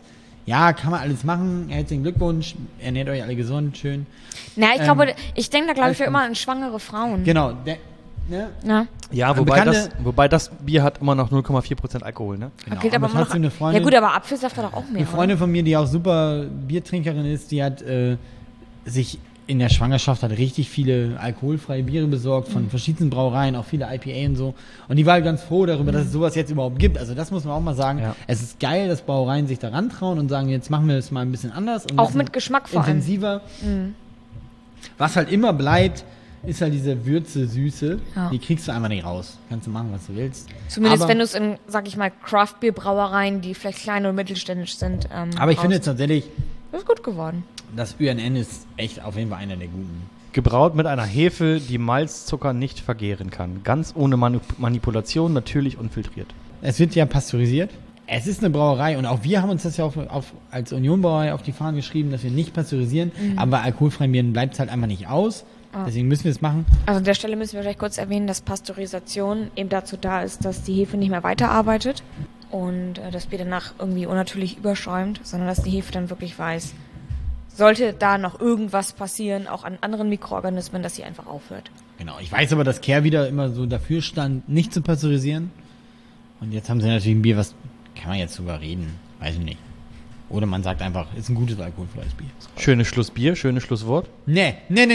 ja, kann man alles machen, herzlichen Glückwunsch, ernährt euch alle gesund, schön. Na, ich denke da, glaube ich, immer an schwangere Frauen. Genau, Ja. Ja, wobei das Bier hat immer noch 0,4% Alkohol, ne? Genau. Okay, aber trotzdem eine Freundin, ja gut, aber Apfelsaft hat doch auch mehr, eine Freundin von mir, die auch super Biertrinkerin ist, die hat sich in der Schwangerschaft hat richtig viele alkoholfreie Biere besorgt von verschiedenen Brauereien, auch viele IPA und so. Und die war halt ganz froh darüber, dass es sowas jetzt überhaupt gibt. Also das muss man auch mal sagen. Ja. Es ist geil, dass Brauereien sich da rantrauen und sagen, jetzt machen wir das mal ein bisschen anders. Und auch mit Geschmack vor allem. Intensiver. Was halt immer bleibt, ist halt diese Würze, Süße. Ja. Die kriegst du einfach nicht raus. Kannst du machen, was du willst. Zumindest wenn du es in, sag ich mal, Craft-Bier-Brauereien, die vielleicht klein und mittelständisch sind. Aber ich finde jetzt tatsächlich, das ist gut geworden. Das UNN ist echt auf jeden Fall einer der guten. Gebraut mit einer Hefe, die Malzzucker nicht vergären kann. Ganz ohne Manipulation, natürlich unfiltriert. Es wird ja pasteurisiert. Es ist eine Brauerei und auch wir haben uns das ja als Union-Brauerei auf die Fahnen geschrieben, dass wir nicht pasteurisieren. Aber bei alkoholfreien Bieren bleibt es halt einfach nicht aus. Deswegen müssen wir es machen. Also an der Stelle müssen wir vielleicht kurz erwähnen, dass Pasteurisation eben dazu da ist, dass die Hefe nicht mehr weiterarbeitet und das Bier danach irgendwie unnatürlich überschäumt, sondern dass die Hefe dann wirklich weiß, sollte da noch irgendwas passieren, auch an anderen Mikroorganismen, dass sie einfach aufhört. Genau, ich weiß aber, dass Kehr wieder immer so dafür stand, nicht zu pasteurisieren. Und jetzt haben sie natürlich ein Bier, was kann man jetzt drüber reden? Weiß ich nicht. Oder man sagt einfach, ist ein gutes alkoholfreies Bier. Schönes Schlussbier, schönes Schlusswort. Nee.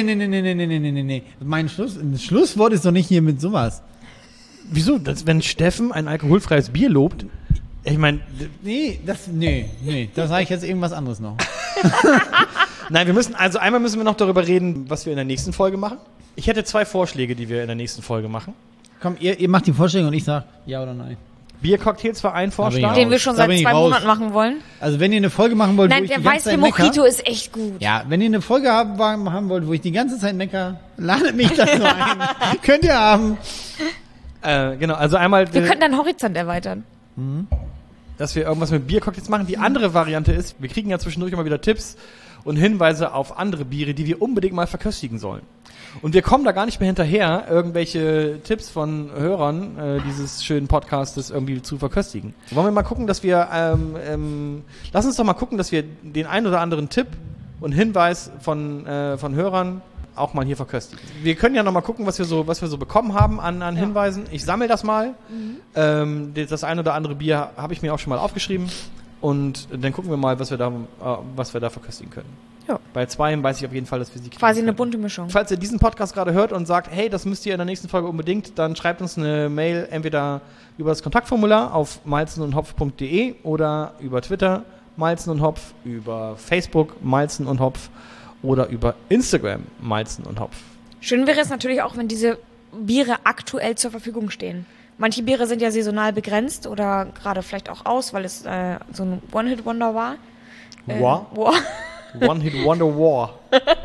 Mein Schlusswort ist doch nicht hier mit sowas. Wieso? Wenn Steffen ein alkoholfreies Bier lobt, ich meine... Nee, da sage ich jetzt irgendwas anderes noch. Nein, einmal müssen wir noch darüber reden, was wir in der nächsten Folge machen. Ich hätte 2 Vorschläge, die wir in der nächsten Folge machen. Komm, ihr macht die Vorschläge und ich sag ja oder nein. Biercocktails war ein Vorschlag. Den wir schon seit 2 Monaten machen wollen. Also wenn ihr eine Folge machen wollt, nein, wo ich der weiße Mojito ist echt gut. Ja, wenn ihr eine Folge haben wollt, wo ich die ganze Zeit mecker, ladet mich das so ein. Könnt ihr haben. Genau, also einmal... Wir könnten deinen Horizont erweitern. Dass wir irgendwas mit Biercocktails machen. Die andere Variante ist, wir kriegen ja zwischendurch immer wieder Tipps und Hinweise auf andere Biere, die wir unbedingt mal verköstigen sollen. Und wir kommen da gar nicht mehr hinterher, irgendwelche Tipps von Hörern dieses schönen Podcastes irgendwie zu verköstigen. Wollen wir mal gucken, dass wir, lass uns doch mal gucken, dass wir den ein oder anderen Tipp und Hinweis von Hörern auch mal hier verköstigen. Wir können ja noch mal gucken, was wir so bekommen haben an Hinweisen. Ich sammle das mal. Das ein oder andere Bier habe ich mir auch schon mal aufgeschrieben. Und dann gucken wir mal, was wir da verköstigen können. Ja. Bei 2 weiß ich auf jeden Fall, dass wir sie kriegen. Quasi eine bunte Mischung. Falls ihr diesen Podcast gerade hört und sagt, hey, das müsst ihr in der nächsten Folge unbedingt, dann schreibt uns eine Mail entweder über das Kontaktformular auf malzenundhopf.de oder über Twitter Malzen und Hopf, über Facebook Malzen und Hopf oder über Instagram Malzen und Hopf. Schön wäre es natürlich auch, wenn diese Biere aktuell zur Verfügung stehen. Manche Biere sind ja saisonal begrenzt oder gerade vielleicht auch aus, weil es so ein One-Hit-Wonder war. War? One-Hit-Wonder War.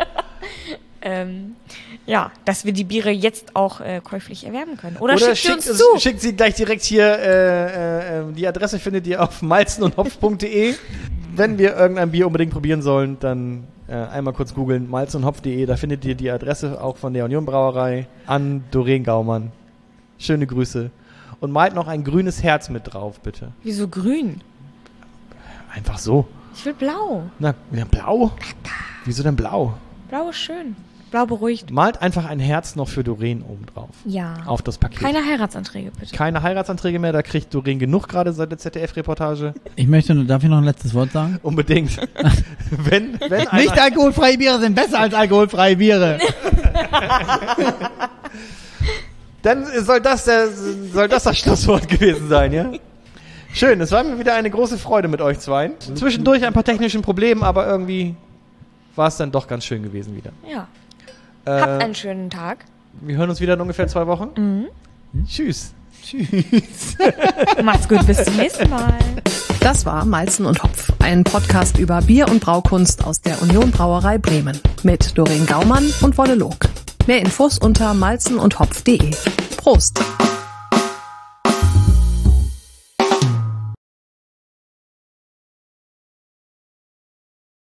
Ja, dass wir die Biere jetzt auch käuflich erwerben können. Oder schickt sie uns zu. Schickt sie gleich direkt hier, die Adresse findet ihr auf malzenundhopf.de. Wenn wir irgendein Bier unbedingt probieren sollen, dann einmal kurz googeln, malzenundhopf.de, da findet ihr die Adresse auch von der Union Brauerei an Doreen Gaumann. Schöne Grüße. Und malt noch ein grünes Herz mit drauf, bitte. Wieso grün? Einfach so. Ich will blau. Na, ja, blau? Wieso denn blau? Blau ist schön. Blau beruhigt. Malt einfach ein Herz noch für Doreen oben drauf. Ja. Auf das Paket. Keine Heiratsanträge, bitte. Keine Heiratsanträge mehr, da kriegt Doreen genug gerade seit der ZDF-Reportage. Darf ich noch ein letztes Wort sagen? Unbedingt. wenn Nicht alkoholfreie Biere sind besser als alkoholfreie Biere. Dann soll das das Schlusswort gewesen sein, ja? Schön, es war mir wieder eine große Freude mit euch zwei. Zwischendurch ein paar technischen Probleme, aber irgendwie war es dann doch ganz schön gewesen wieder. Ja. Habt einen schönen Tag. Wir hören uns wieder in ungefähr 2 Wochen. Mhm. Tschüss. Macht's gut, bis zum nächsten Mal. Das war Malzen und Hopf, ein Podcast über Bier- und Braukunst aus der Union Brauerei Bremen. Mit Doreen Gaumann und Wolle Log. Mehr Infos unter malzenundhopf.de. Prost!